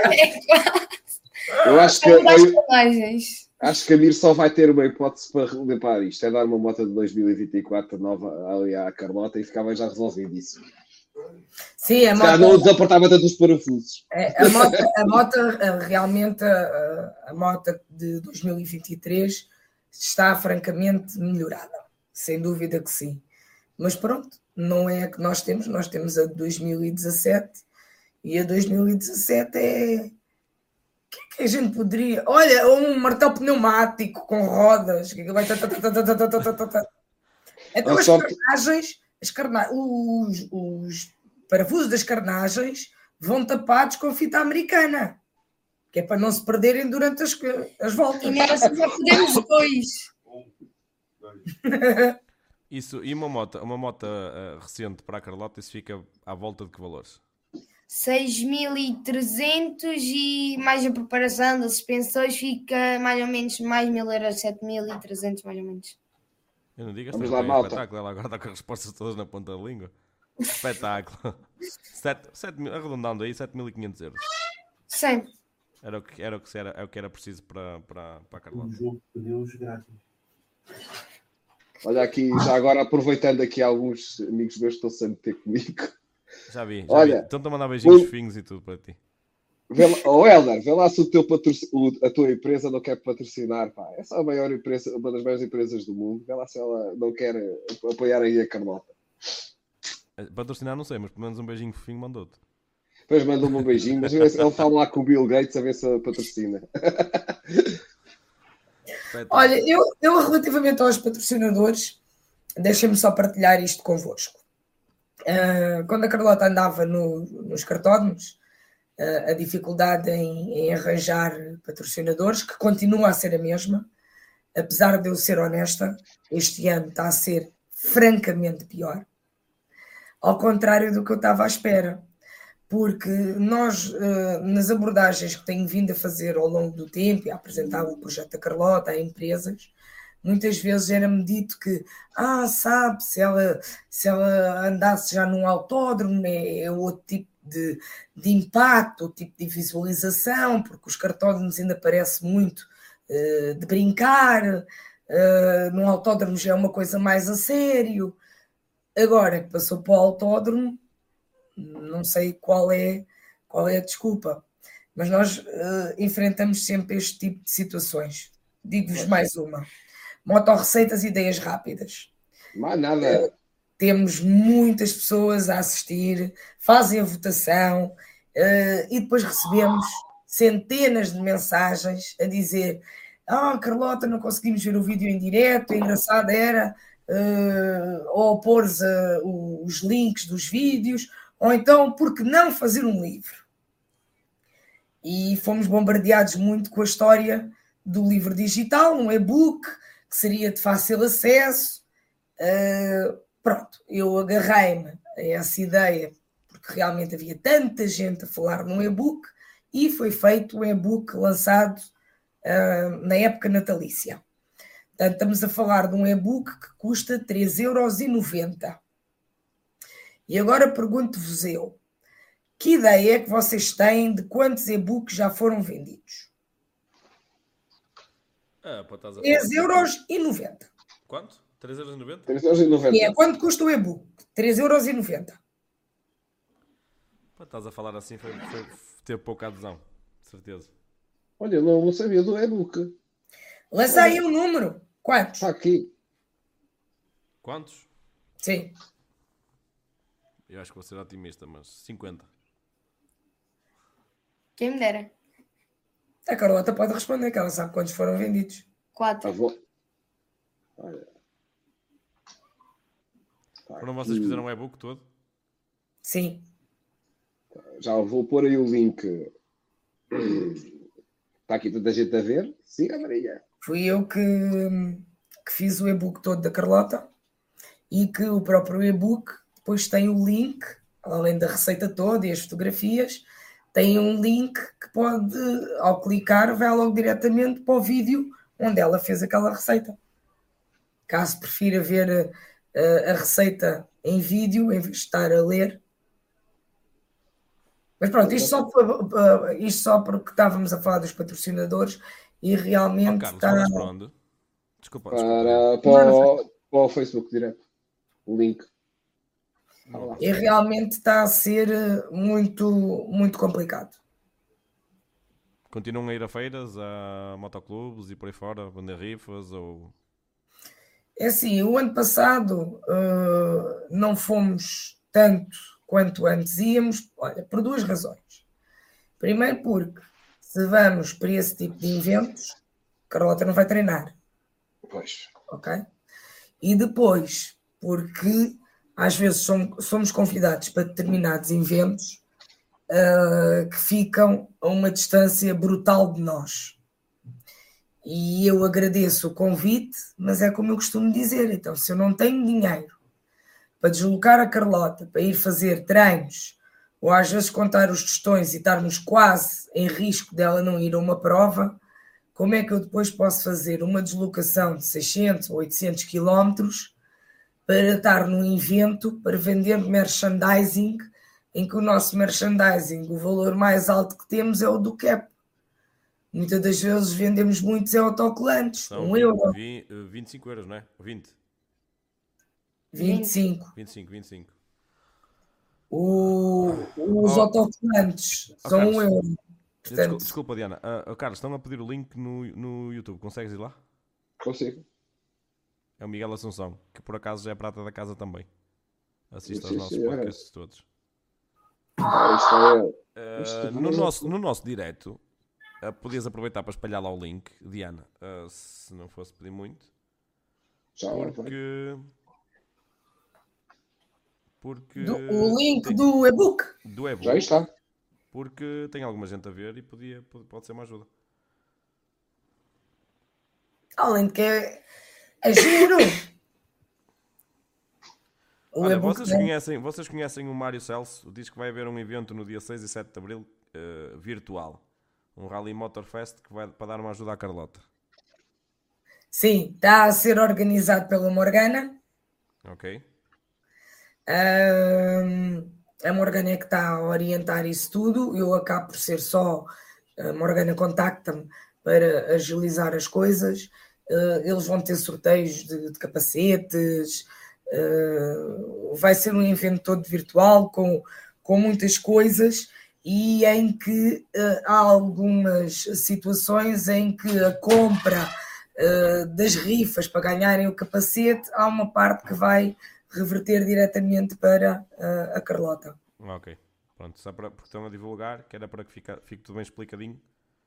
Eu acho que... Eu, acho que a Mir só vai ter uma hipótese para limpar isto. É dar uma moto de dois mil e vinte e quatro nova ali à Carlota e ficava já resolvido isso. Sim, a moto... não desaportava tanto os parafusos. É, a moto, a moto realmente, a, a moto de dois mil e vinte e três está francamente melhorada. Sem dúvida que sim. Mas pronto, não é a que nós temos. Nós temos a de dois mil e dezassete e a dois mil e dezassete é... O que é que a gente poderia... Olha, um martelo pneumático com rodas. Que vai... Então as carnagens, as carna... os, os parafusos das carnagens vão tapados com fita americana. Que é para não se perderem durante as, as voltas. E nós já podemos dois. Isso, e uma moto, uma moto uh, recente para a Carlota, isso fica à volta de que valores? seis mil e trezentos e mais a preparação das suspensões fica mais ou menos mais mil euros, sete mil e trezentos mais ou menos. Eu não digo, esta é um espetáculo, ela agora está com as respostas todas na ponta da língua. Espetáculo. sete, sete mil, arredondando aí, sete mil e quinhentos euros. Sim. Era o que era, o que era, é o que era preciso para, para, para a Carlota. Um jogo de pneus grátis. Olha aqui, já agora aproveitando aqui alguns amigos meus que estão sempre a ter comigo. Já vi, já Olha, vi. Estão-te a mandar beijinhos um, finos e tudo para ti. Vê lá, oh Helder, vê lá se o teu patroc... o, a tua empresa não quer patrocinar, pá. Essa é a maior empresa, uma das maiores empresas do mundo. Vê lá se ela não quer apoiar aí a Carlota. Patrocinar não sei, mas pelo menos um beijinho fofinho mandou-te. Depois mandou-me um beijinho, mas ele fala lá com o Bill Gates a ver se patrocina. Olha, eu, eu relativamente aos patrocinadores, deixem-me só partilhar isto convosco. Uh, quando a Carlota andava no, nos cartódromos, uh, a dificuldade em, em arranjar patrocinadores, que continua a ser a mesma, apesar de eu ser honesta, este ano está a ser francamente pior, ao contrário do que eu estava à espera, porque nós, uh, nas abordagens que tenho vindo a fazer ao longo do tempo, e a apresentar o projeto da Carlota a empresas, muitas vezes era-me dito que, ah, sabe, se ela, se ela andasse já num autódromo, é, é outro tipo de, de impacto, outro tipo de visualização, porque os cartódromos ainda parece muito uh, de brincar, uh, num autódromo já é uma coisa mais a sério. Agora que passou para o autódromo, não sei qual é, qual é a desculpa, mas nós uh, enfrentamos sempre este tipo de situações. Digo-vos mais uma. Motorreceitas, ideias rápidas. Mais nada. Uh, temos muitas pessoas a assistir, fazem a votação uh, e depois recebemos centenas de mensagens a dizer: ah, Carlota, não conseguimos ver o vídeo em direto, o engraçado era uh, ou pôr uh, os links dos vídeos, ou então, por que não fazer um livro? E fomos bombardeados muito com a história do livro digital, um e-book, que seria de fácil acesso. Uh, pronto, eu agarrei-me a essa ideia, porque realmente havia tanta gente a falar num e-book, e foi feito um e-book lançado uh, na época natalícia. Portanto, estamos a falar de um e-book que custa três euros e noventa. E agora pergunto-vos eu, que ideia é que vocês têm de quantos e-books já foram vendidos? Ah, pô, estás a três euros e noventa. Quanto? três euros e noventa? três euros e noventa. E é quanto custa o e-book? três euros e noventa. Pô, estás a falar assim, foi, foi ter pouca adesão, de certeza. Olha, não, não sabia do e-book. Lança aí um número. Quantos? Está aqui. Quantos? Sim. Eu acho que vou ser otimista, mas cinquenta. Quem me dera. A Carlota pode responder, que ela sabe quantos foram vendidos. Quatro. Ah, vou... Olha. Tá Foram vocês que aqui. fizeram o e-book todo? Sim. Já vou pôr aí o link. Está aqui toda a gente a ver. Siga, Maria. Fui eu que, que fiz o e-book todo da Carlota e que o próprio e-book depois tem o link, além da receita toda e as fotografias, tem um link que pode, ao clicar, vai logo diretamente para o vídeo onde ela fez aquela receita. Caso prefira ver a, a receita em vídeo, em vez de estar a ler. Mas pronto, isto só, isto só porque estávamos a falar dos patrocinadores e realmente Oh, Carlos, está... falas para onde? Desculpa, Para, desculpa. para, o, para o Facebook direto. O link. Não. E realmente está a ser muito, muito complicado. Continuam a ir a feiras, a motoclubes e por aí fora, vender rifas ou... É assim, o ano passado uh, não fomos tanto quanto antes íamos, olha, por duas razões. Primeiro porque, se vamos para esse tipo de eventos, Carlota não vai treinar. Pois. Ok? E depois, porque às vezes somos, somos convidados para determinados eventos uh, que ficam a uma distância brutal de nós. E eu agradeço o convite, mas é como eu costumo dizer, então se eu não tenho dinheiro para deslocar a Carlota, para ir fazer treinos, ou às vezes contar os tostões e estarmos quase em risco dela não ir a uma prova, como é que eu depois posso fazer uma deslocação de seiscentos ou oitocentos quilómetros para estar num evento, para vender merchandising, em que o nosso merchandising, o valor mais alto que temos é o do cap. Muitas das vezes vendemos muitos autocolantes, São um vinte, euro. vinte, vinte e cinco euros, não é? vinte. vinte e cinco. vinte e cinco, vinte e cinco. O, os Oh. autocolantes Oh, são Carlos. um euro. Portanto... Desculpa, desculpa, Diana. Uh, uh, Carlos, estão a pedir o link no, no YouTube. Consegues ir lá? Consigo. É o Miguel Assunção, que por acaso já é prata da casa também. Assista sim, aos nossos sim, podcasts é. todos. Ah, isto é... isto uh, no, nosso, no nosso direto, uh, podias aproveitar para espalhar lá o link, Diana, uh, se não fosse pedir muito. Já porque... Porque... Do, o link tem... do e-book. Do e-book. Já está. Porque tem alguma gente a ver e podia, pode, pode ser uma ajuda. Além de que é, é giro. Olha, vocês, conhecem, vocês conhecem o Mário Celso? Diz que vai haver um evento no dia seis e sete de Abril, uh, virtual. Um Rally Motorfest que vai para dar uma ajuda à Carlota. Sim, está a ser organizado pela Morgana. Ok. Um, a Morgana é que está a orientar isso tudo. Eu acabo por ser só... A Morgana contacta-me para agilizar as coisas. Uh, eles vão ter sorteios de, de capacetes... Uh, vai ser um evento todo virtual com, com muitas coisas e em que uh, há algumas situações em que a compra uh, das rifas para ganharem o capacete, há uma parte que vai reverter diretamente para uh, a Carlota. Ok, pronto, só para, porque estão a divulgar, que era para que fique, fique tudo bem explicadinho.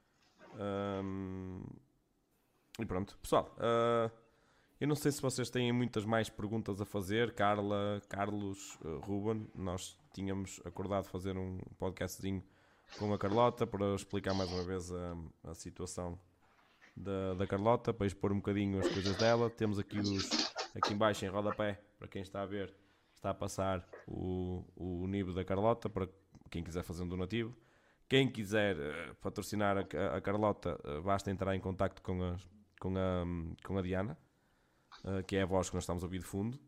Um, e pronto, pessoal, uh, eu não sei se vocês têm muitas mais perguntas a fazer, Carla, Carlos, uh, Ruben. Nós tínhamos acordado fazer um podcastzinho com a Carlota para explicar mais uma vez a, a situação da, da Carlota, para expor um bocadinho as coisas dela. Temos aqui, os, aqui em baixo em rodapé, para quem está a ver, está a passar o, o nível da Carlota, para quem quiser fazer um donativo. Quem quiser uh, patrocinar a, a Carlota, uh, basta entrar em contacto com a, com a, com a Diana. Uh, que é a voz que nós estamos a ouvir de fundo,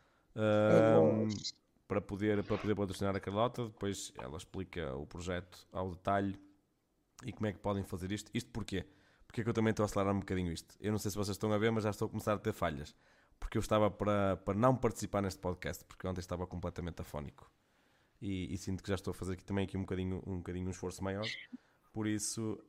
uh, para, poder, para poder patrocinar a Carlota. Depois ela explica o projeto ao detalhe e como é que podem fazer isto. Isto porquê? Porque é que eu também estou a acelerar um bocadinho isto. Eu não sei se vocês estão a ver, mas já estou a começar a ter falhas, porque eu estava para, para não participar neste podcast, porque ontem estava completamente afónico e, e sinto que já estou a fazer aqui também aqui um bocadinho um, bocadinho um esforço maior. Por isso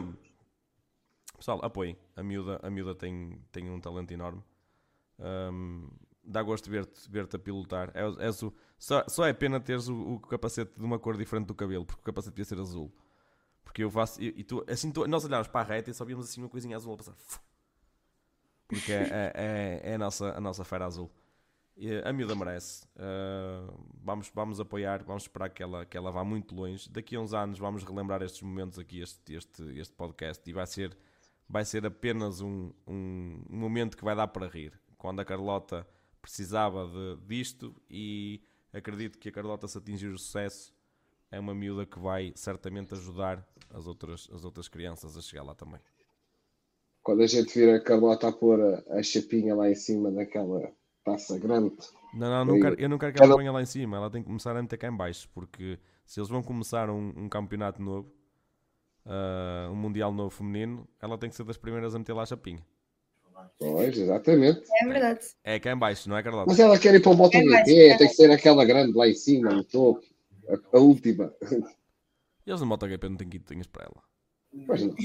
pessoal, apoiem. A miúda, a miúda tem, tem um talento enorme. Um, dá gosto de ver-te, ver-te a pilotar. É, é, só, só é pena teres o, o capacete de uma cor diferente do cabelo, porque o capacete devia ser azul. Porque eu faço e, e tu, assim, tu, nós olhámos para a reta e só víamos assim uma coisinha azul a passar, porque é, é, é, é a, nossa, a nossa fera azul. E a miúda merece. Uh, vamos, vamos apoiar, vamos esperar que ela, que ela vá muito longe. Daqui a uns anos vamos relembrar estes momentos aqui, este, este, este podcast, e vai ser, vai ser apenas um, um, um momento que vai dar para rir. Quando a Carlota precisava de, disto, e acredito que a Carlota, se atingir o sucesso, é uma miúda que vai certamente ajudar as outras, as outras crianças a chegar lá também. Quando a gente vira a Carlota a pôr a, a chapinha lá em cima daquela taça grande. Não, não, não quero, eu não quero que ela ponha lá em cima, ela tem que começar a meter cá em baixo, porque se eles vão começar um, um campeonato novo, uh, um mundial novo feminino, ela tem que ser das primeiras a meter lá a chapinha. Pois, exatamente. É verdade. É cá em baixo, não é, Carlota? Mas ela quer ir para o MotoGP, é, tem que ser aquela grande lá em cima, no topo, a, a última. Eles no MotoGP não têm quitinhas para ela. Pois não.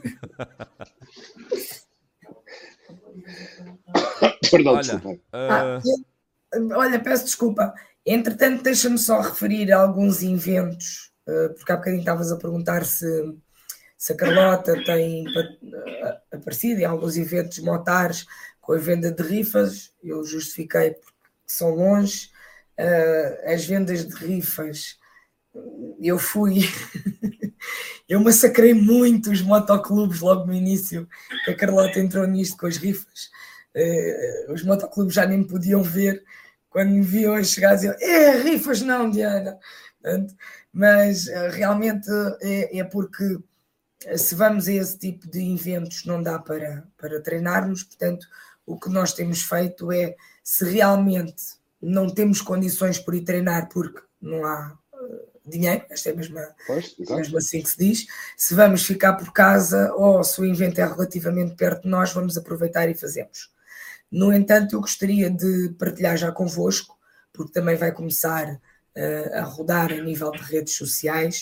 Perdão, olha, desculpa. Uh... Ah, eu, olha, peço desculpa. Entretanto, deixa-me só referir a alguns eventos, uh, porque há bocadinho estavas a perguntar se... se a Carlota tem aparecido em alguns eventos motares com a venda de rifas. Eu justifiquei porque são longe. Uh, as vendas de rifas, eu fui... eu massacrei muito os motoclubes logo no início que a Carlota entrou nisto com as rifas. Uh, os motoclubes já nem me podiam ver. Quando me viam a chegar, diziam: é, rifas não, Diana. Portanto, mas uh, realmente é, é porque se vamos a esse tipo de eventos não dá para, para treinarmos. Portanto, o que nós temos feito é, se realmente não temos condições por ir treinar porque não há uh, dinheiro, esta é mesmo, pois, mesmo assim que se diz, se vamos ficar por casa ou se o evento é relativamente perto de nós, vamos aproveitar e fazemos. No entanto, eu gostaria de partilhar já convosco, porque também vai começar uh, a rodar a nível de redes sociais.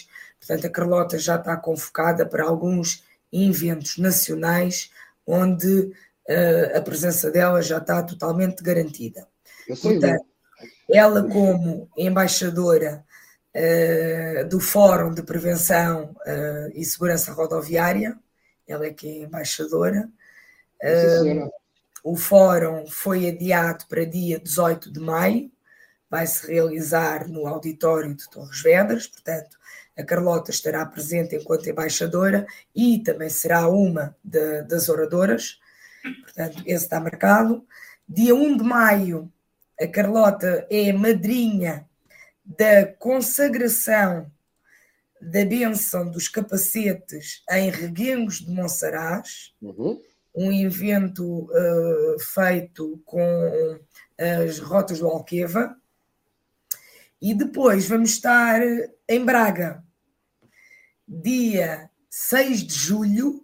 Portanto, a Carlota já está convocada para alguns eventos nacionais onde uh, a presença dela já está totalmente garantida. Eu sei, Portanto, ela como embaixadora uh, do Fórum de Prevenção uh, e Segurança Rodoviária, ela é que é embaixadora. Uh, o fórum foi adiado para dia dezoito de maio, vai-se realizar no auditório de Torres Vedras, portanto, a Carlota estará presente enquanto embaixadora e também será uma de, das oradoras, portanto, esse está marcado. Dia um de maio, a Carlota é madrinha da consagração da bênção dos capacetes em Reguengos de Monsaraz, uhum. um evento uh, feito com as rotas do Alqueva. E depois vamos estar em Braga, dia seis de julho,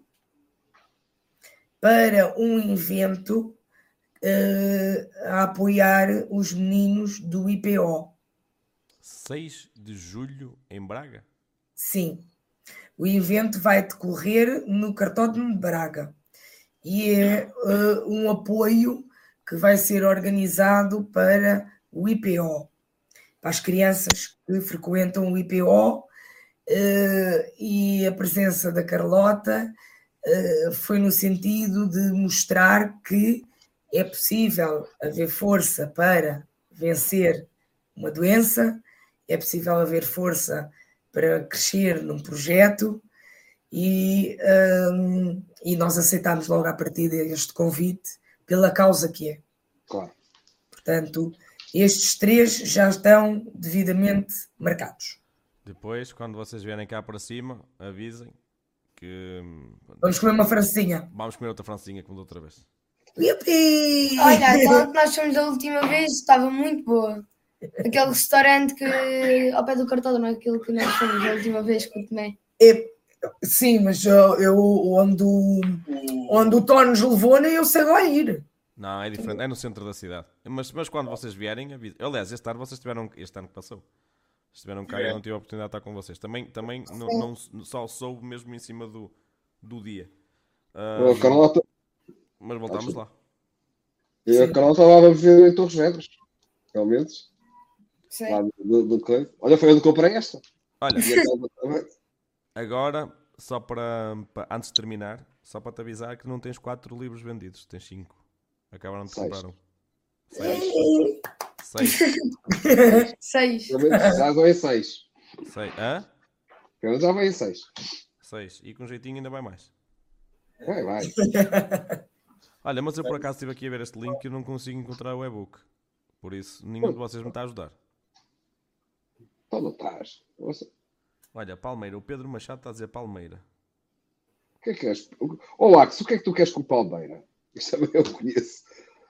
para um evento uh, a apoiar os meninos do I P O. seis de julho em Braga? Sim. O evento vai decorrer no Cartódromo de Braga e é uh, um apoio que vai ser organizado para o I P O, para as crianças que frequentam o I P O, uh, e a presença da Carlota uh, foi no sentido de mostrar que é possível haver força para vencer uma doença, é possível haver força para crescer num projeto e, um, e nós aceitámos logo à partida este convite pela causa que é. Claro. Portanto, estes três já estão devidamente marcados. Depois, quando vocês vierem cá para cima, avisem que... Vamos comer uma francinha. Vamos comer outra francinha como da outra vez. Yupi! Olha, aquela que nós fomos da última vez estava muito boa. Aquele restaurante que ao pé do cartódromo, aquilo que nós fomos da última vez com o Tomé. É, sim, mas eu, eu onde, o, onde o Tó nos levou, nem eu sei lá ir. Não, é diferente, é no centro da cidade. Mas, mas quando vocês vierem, avisem. Aliás, este ano vocês tiveram, este ano que passou, estiveram cá e eu não tive a oportunidade de estar com vocês. Também, também não, não, só soube mesmo em cima do, do dia. Uh, a Carlota... Mas voltámos lá. E a Carlota lá vai viver em Torres Vedras, realmente. Sim. Lá do, do, do... Olha, foi onde comprei esta. Olha, agora, só para, para antes de terminar, só para te avisar que não tens quatro livros vendidos, tens cinco. Acabaram de comprar um. Seis. Seis. Seis. Já vai em seis. Seis. Hã? Já vai em seis. Seis. E com jeitinho ainda vai mais. Vai, vai. Olha, mas eu por acaso estive aqui a ver este link e eu não consigo encontrar o e-book. Por isso, nenhum de vocês me está a ajudar. Então não estás. Você... Olha, Palmeira. O Pedro Machado está a dizer Palmeira. O que é que és? Ô, Ax, o que é que tu queres com Palmeira? Isso também eu conheço.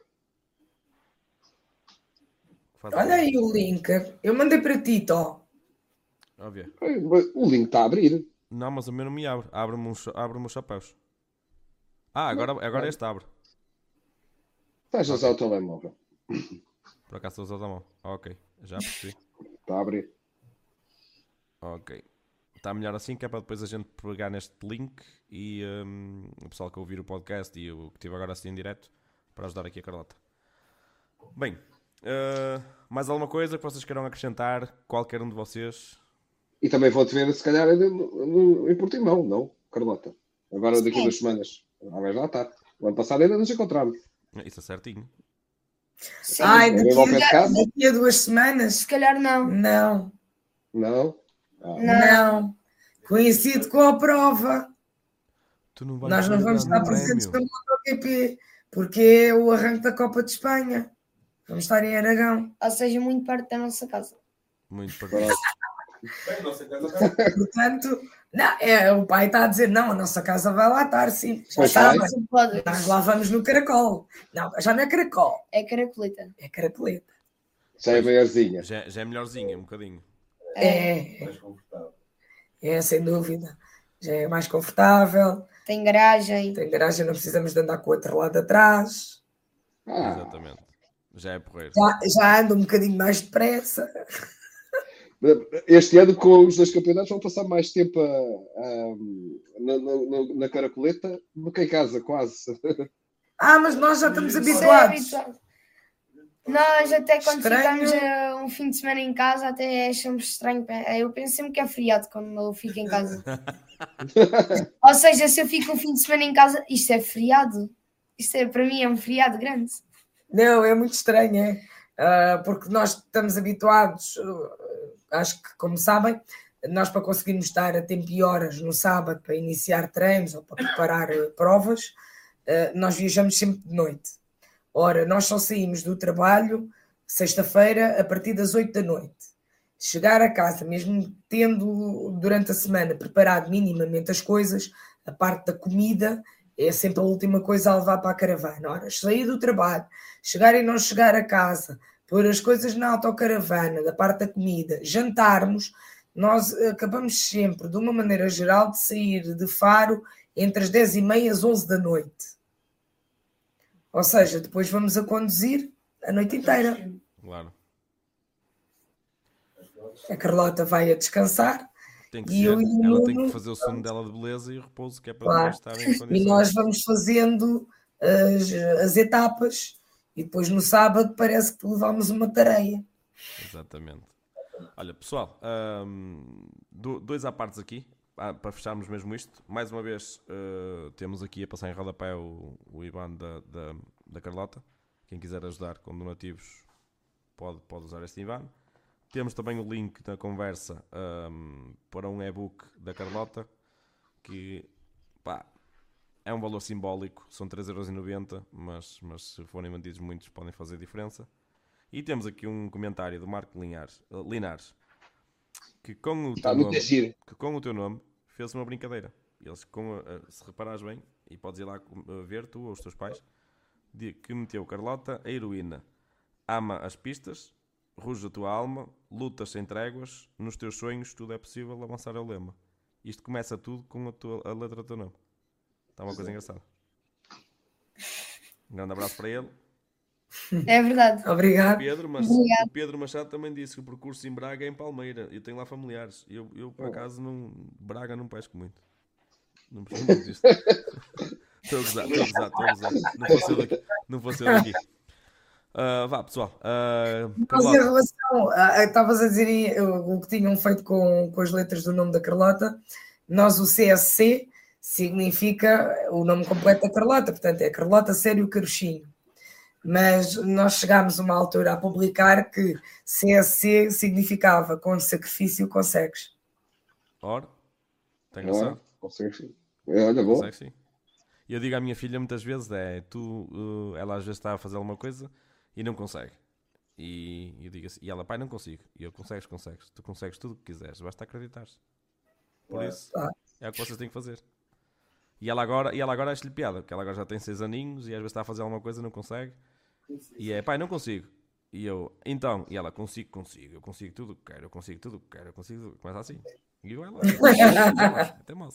Olha aí o link. Eu mandei para ti, Tó. Óbvio. O link está a abrir. Não, mas o meu não me abre. Abre-me os, abre-me os chapéus. Ah, agora, agora este abre. Estás a usar o telemóvel. Por acaso estou a usar a mão. Ok, já percebi. Está a abrir. Ok. Está melhor assim, que é para depois a gente pegar neste link e um, o pessoal que ouvir o podcast e o que estive agora assim em direto para ajudar aqui a Carlota. Bem, uh, mais alguma coisa que vocês queiram acrescentar? Qualquer um de vocês? E também vou-te ver, se calhar, ainda no, no, em Portimão, não, Carlota? Agora daqui a duas semanas. Ah, vai lá estar. O ano passado ainda nos encontramos. Isso é certinho. Sim. Ai, daqui, a, daqui a duas semanas? Se calhar não. Não. Não? Ah. Não. Coincide com a prova. Tu não vais Nós não vamos estar presentes no MotoGP, porque é o arranque da Copa de Espanha. Vamos estar em Aragão. Ou seja, muito perto da nossa casa. Muito perto. Bem, nossa casa. Portanto, não, é, o pai está a dizer, não, a nossa casa vai lá estar, sim. Já Pois está, vai. mas Pode. nós lá vamos no caracol. Não, já não é caracol, É caracoleta. é caracoleta. Já é maiorzinha. Já, já é melhorzinha, um bocadinho. É, Mais confortável. é, sem dúvida. Já é mais confortável. Tem garagem. Tem garagem, não precisamos de andar com o outro lado atrás. Ah, Exatamente. Já é porreiro. Já, já anda um bocadinho mais depressa. Este ano, com os dois campeonatos, vão passar mais tempo a, a, na, na, na Caracoleta do que em casa, quase. Ah, mas nós já estamos habituados. Nós até quando Estranho. ficamos uh, um fim de semana em casa até achamos estranho. Eu penso sempre que é feriado quando eu fico em casa. Ou seja, se eu fico um fim de semana em casa, isto é feriado. Isto é, para mim é um feriado grande. Não, é muito estranho, é? Uh, porque nós estamos habituados, uh, acho que como sabem, nós para conseguirmos estar a tempo e horas no sábado para iniciar treinos ou para preparar uh, provas, uh, nós viajamos sempre de noite. Ora, nós só saímos do trabalho sexta-feira a partir das oito da noite. Chegar a casa, mesmo tendo durante a semana preparado minimamente as coisas, a parte da comida é sempre a última coisa a levar para a caravana. Ora, sair do trabalho, chegar e não chegar a casa, pôr as coisas na autocaravana, da parte da comida, jantarmos, nós acabamos sempre, de uma maneira geral, de sair de Faro entre as dez e meia e as onze da noite. Ou seja, depois vamos a conduzir a noite inteira. Claro. A Carlota vai a descansar. Tem que e ser. eu e o Ela Nuno, tem que fazer o sono dela de beleza e o repouso, que é para claro, estar em condições. E nós vamos fazendo as, as etapas e depois no sábado parece que levámos uma tareia. Exatamente. Olha, pessoal, hum, dois à partes aqui, para fecharmos mesmo isto. Mais uma vez, uh, temos aqui a passar em rodapé o, o I B A N da, da, da Carlota. Quem quiser ajudar com donativos pode, pode usar este I B A N. Temos também o link na conversa um, para um e-book da Carlota, que pá, é um valor simbólico, são três euros e noventa, mas, mas se forem vendidos muitos podem fazer diferença. E temos aqui um comentário do Marco Linhares, uh, Linares, que com o teu nome, que com o teu nome fez uma brincadeira. Eles, com a, a, se reparares bem, e podes ir lá a ver, tu ou os teus pais, de, que meteu Carlota, a heroína, ama as pistas, ruge a tua alma, lutas sem tréguas, nos teus sonhos tudo é possível, avançar é o lema. Isto começa tudo com a, tua, a letra do teu nome. Está uma coisa engraçada. Um grande abraço para ele. É verdade. Obrigado. O Pedro, mas, Obrigado. o Pedro Machado também disse que o percurso em Braga é em Palmeira. Eu tenho lá familiares. Eu, eu por acaso, não, Braga não pesco muito. Não preciso muito disto. Estou a gozar, estou a gozar, estou a gozar. Não vou ser daqui. Não vou ser daqui. Uh, vá, pessoal. Uh, Mas em relação, estavas a dizer o, o que tinham feito com, com as letras do nome da Carlota, nós o C S C significa o nome completo da Carlota, portanto é Carlota Sério Carochinho. Mas nós chegámos a uma altura a publicar que C S C significava com sacrifício consegues. Ora, está engraçado? Consegue, é, olha, bom. Consegue, sim. E eu digo à minha filha muitas vezes, é, tu, uh, ela às vezes está a fazer alguma coisa e não consegue. E eu digo assim, e ela, pai, não consigo. E eu, consegues, consegues. Tu consegues tudo o que quiseres, basta acreditares. Por isso, ah. é o que vocês têm que fazer. E ela agora, e ela agora acha-lhe piada, porque ela agora já tem seis aninhos e às vezes está a fazer alguma coisa e não consegue. E é, pai, não consigo. E eu, então, e ela, consigo, consigo. Eu consigo tudo o que quero, eu consigo tudo o que quero, eu consigo tudo. Começa assim. E eu, ela, até moça.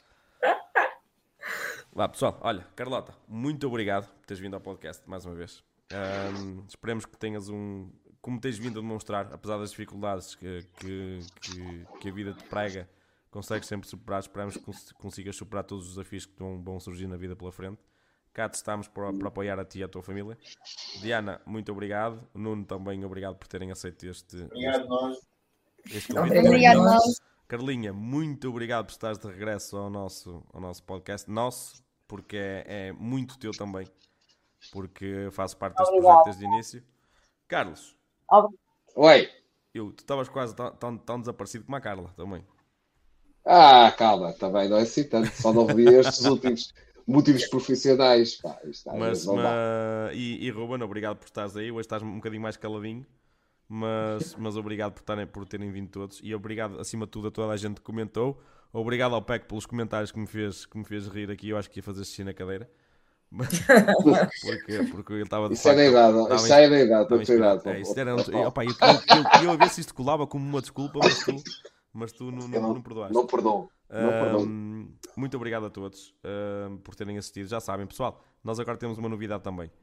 Vá, pessoal, olha, Carlota, muito obrigado por teres vindo ao podcast mais uma vez. Um, esperemos que tenhas um... Como tens vindo a demonstrar, apesar das dificuldades que, que, que, que a vida te prega, consegues sempre superar. Esperamos que consigas superar todos os desafios que vão, vão surgir na vida pela frente. Cá te estamos para, para apoiar a ti e a tua família. Diana, muito obrigado. Nuno, também obrigado por terem aceito este... Obrigado este, nós. este convite. Obrigado nós. Carlinha, muito obrigado por estares de regresso ao nosso, ao nosso podcast. Nosso, porque é, é muito teu também. Porque faço parte deste Obrigado. projeto desde o início. Carlos. Obrigado. Oi. Eu, tu estavas quase tão, tão, tão desaparecido como a Carla também. Ah, calma, também não é assim tanto. Só não vi estes últimos motivos profissionais. Pá, isto mas, mas, e, e Ruben, obrigado por estares aí. Hoje estás um bocadinho mais caladinho. Mas, mas obrigado por, tarem, por terem vindo todos. E obrigado, acima de tudo, a toda a gente que comentou. Obrigado ao P E C pelos comentários que me fez, que me fez rir aqui. Eu acho que ia fazer xixi na cadeira. porque, porque ele estava de Isso facto, é da idade, isso é da idade, da tua idade. É, isso era, opa, eu, eu, eu, eu a ver se isto colava como uma desculpa, mas tu, mas tu não, não, não, não perdoaste. Não perdoo. Não um, muito obrigado a todos uh, por terem assistido. Já sabem, pessoal, nós agora temos uma novidade também.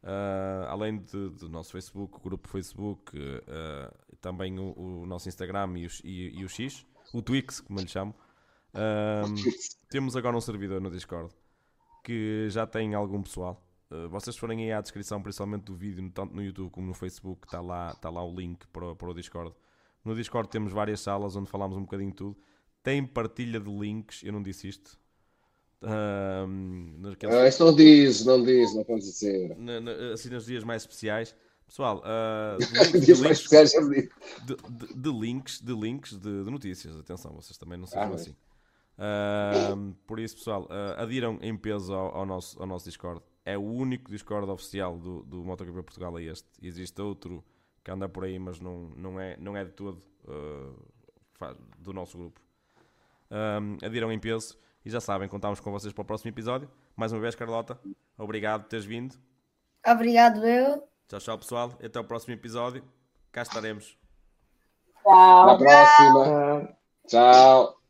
Uh, além de, do nosso Facebook, o grupo Facebook, uh, também o, o nosso Instagram e o, e, e o X, o Twix, como eu lhe chamo. Um, temos agora um servidor no Discord que já tem algum pessoal. Uh, vocês forem aí à descrição, principalmente do vídeo, tanto no YouTube como no Facebook, está lá, está lá o link para, para o Discord. No Discord temos várias salas onde falamos um bocadinho de tudo. Tem partilha de links, eu não disse isto. Um, naqueles... ah, isso não diz, não diz, não pode dizer. Na, na, assim nos dias mais especiais. Pessoal, uh, de, links, dias de, mais links, especiais, de, de, de links, de links de, de notícias. Atenção, vocês também não sejam ah, assim. Uh, por isso, pessoal, uh, adiram em peso ao, ao, nosso, ao nosso Discord. É o único Discord oficial do, do MotoGP Portugal, é este. Existe outro que anda por aí, mas não, não, é, não é de todo uh, do nosso grupo. Um, adiram em peso e já sabem, contamos com vocês para o próximo episódio. Mais uma vez, Carlota, obrigado por teres vindo. Obrigado, eu. Tchau, tchau, pessoal. Até o próximo episódio. Cá estaremos. Tchau. Até a próxima. Tchau.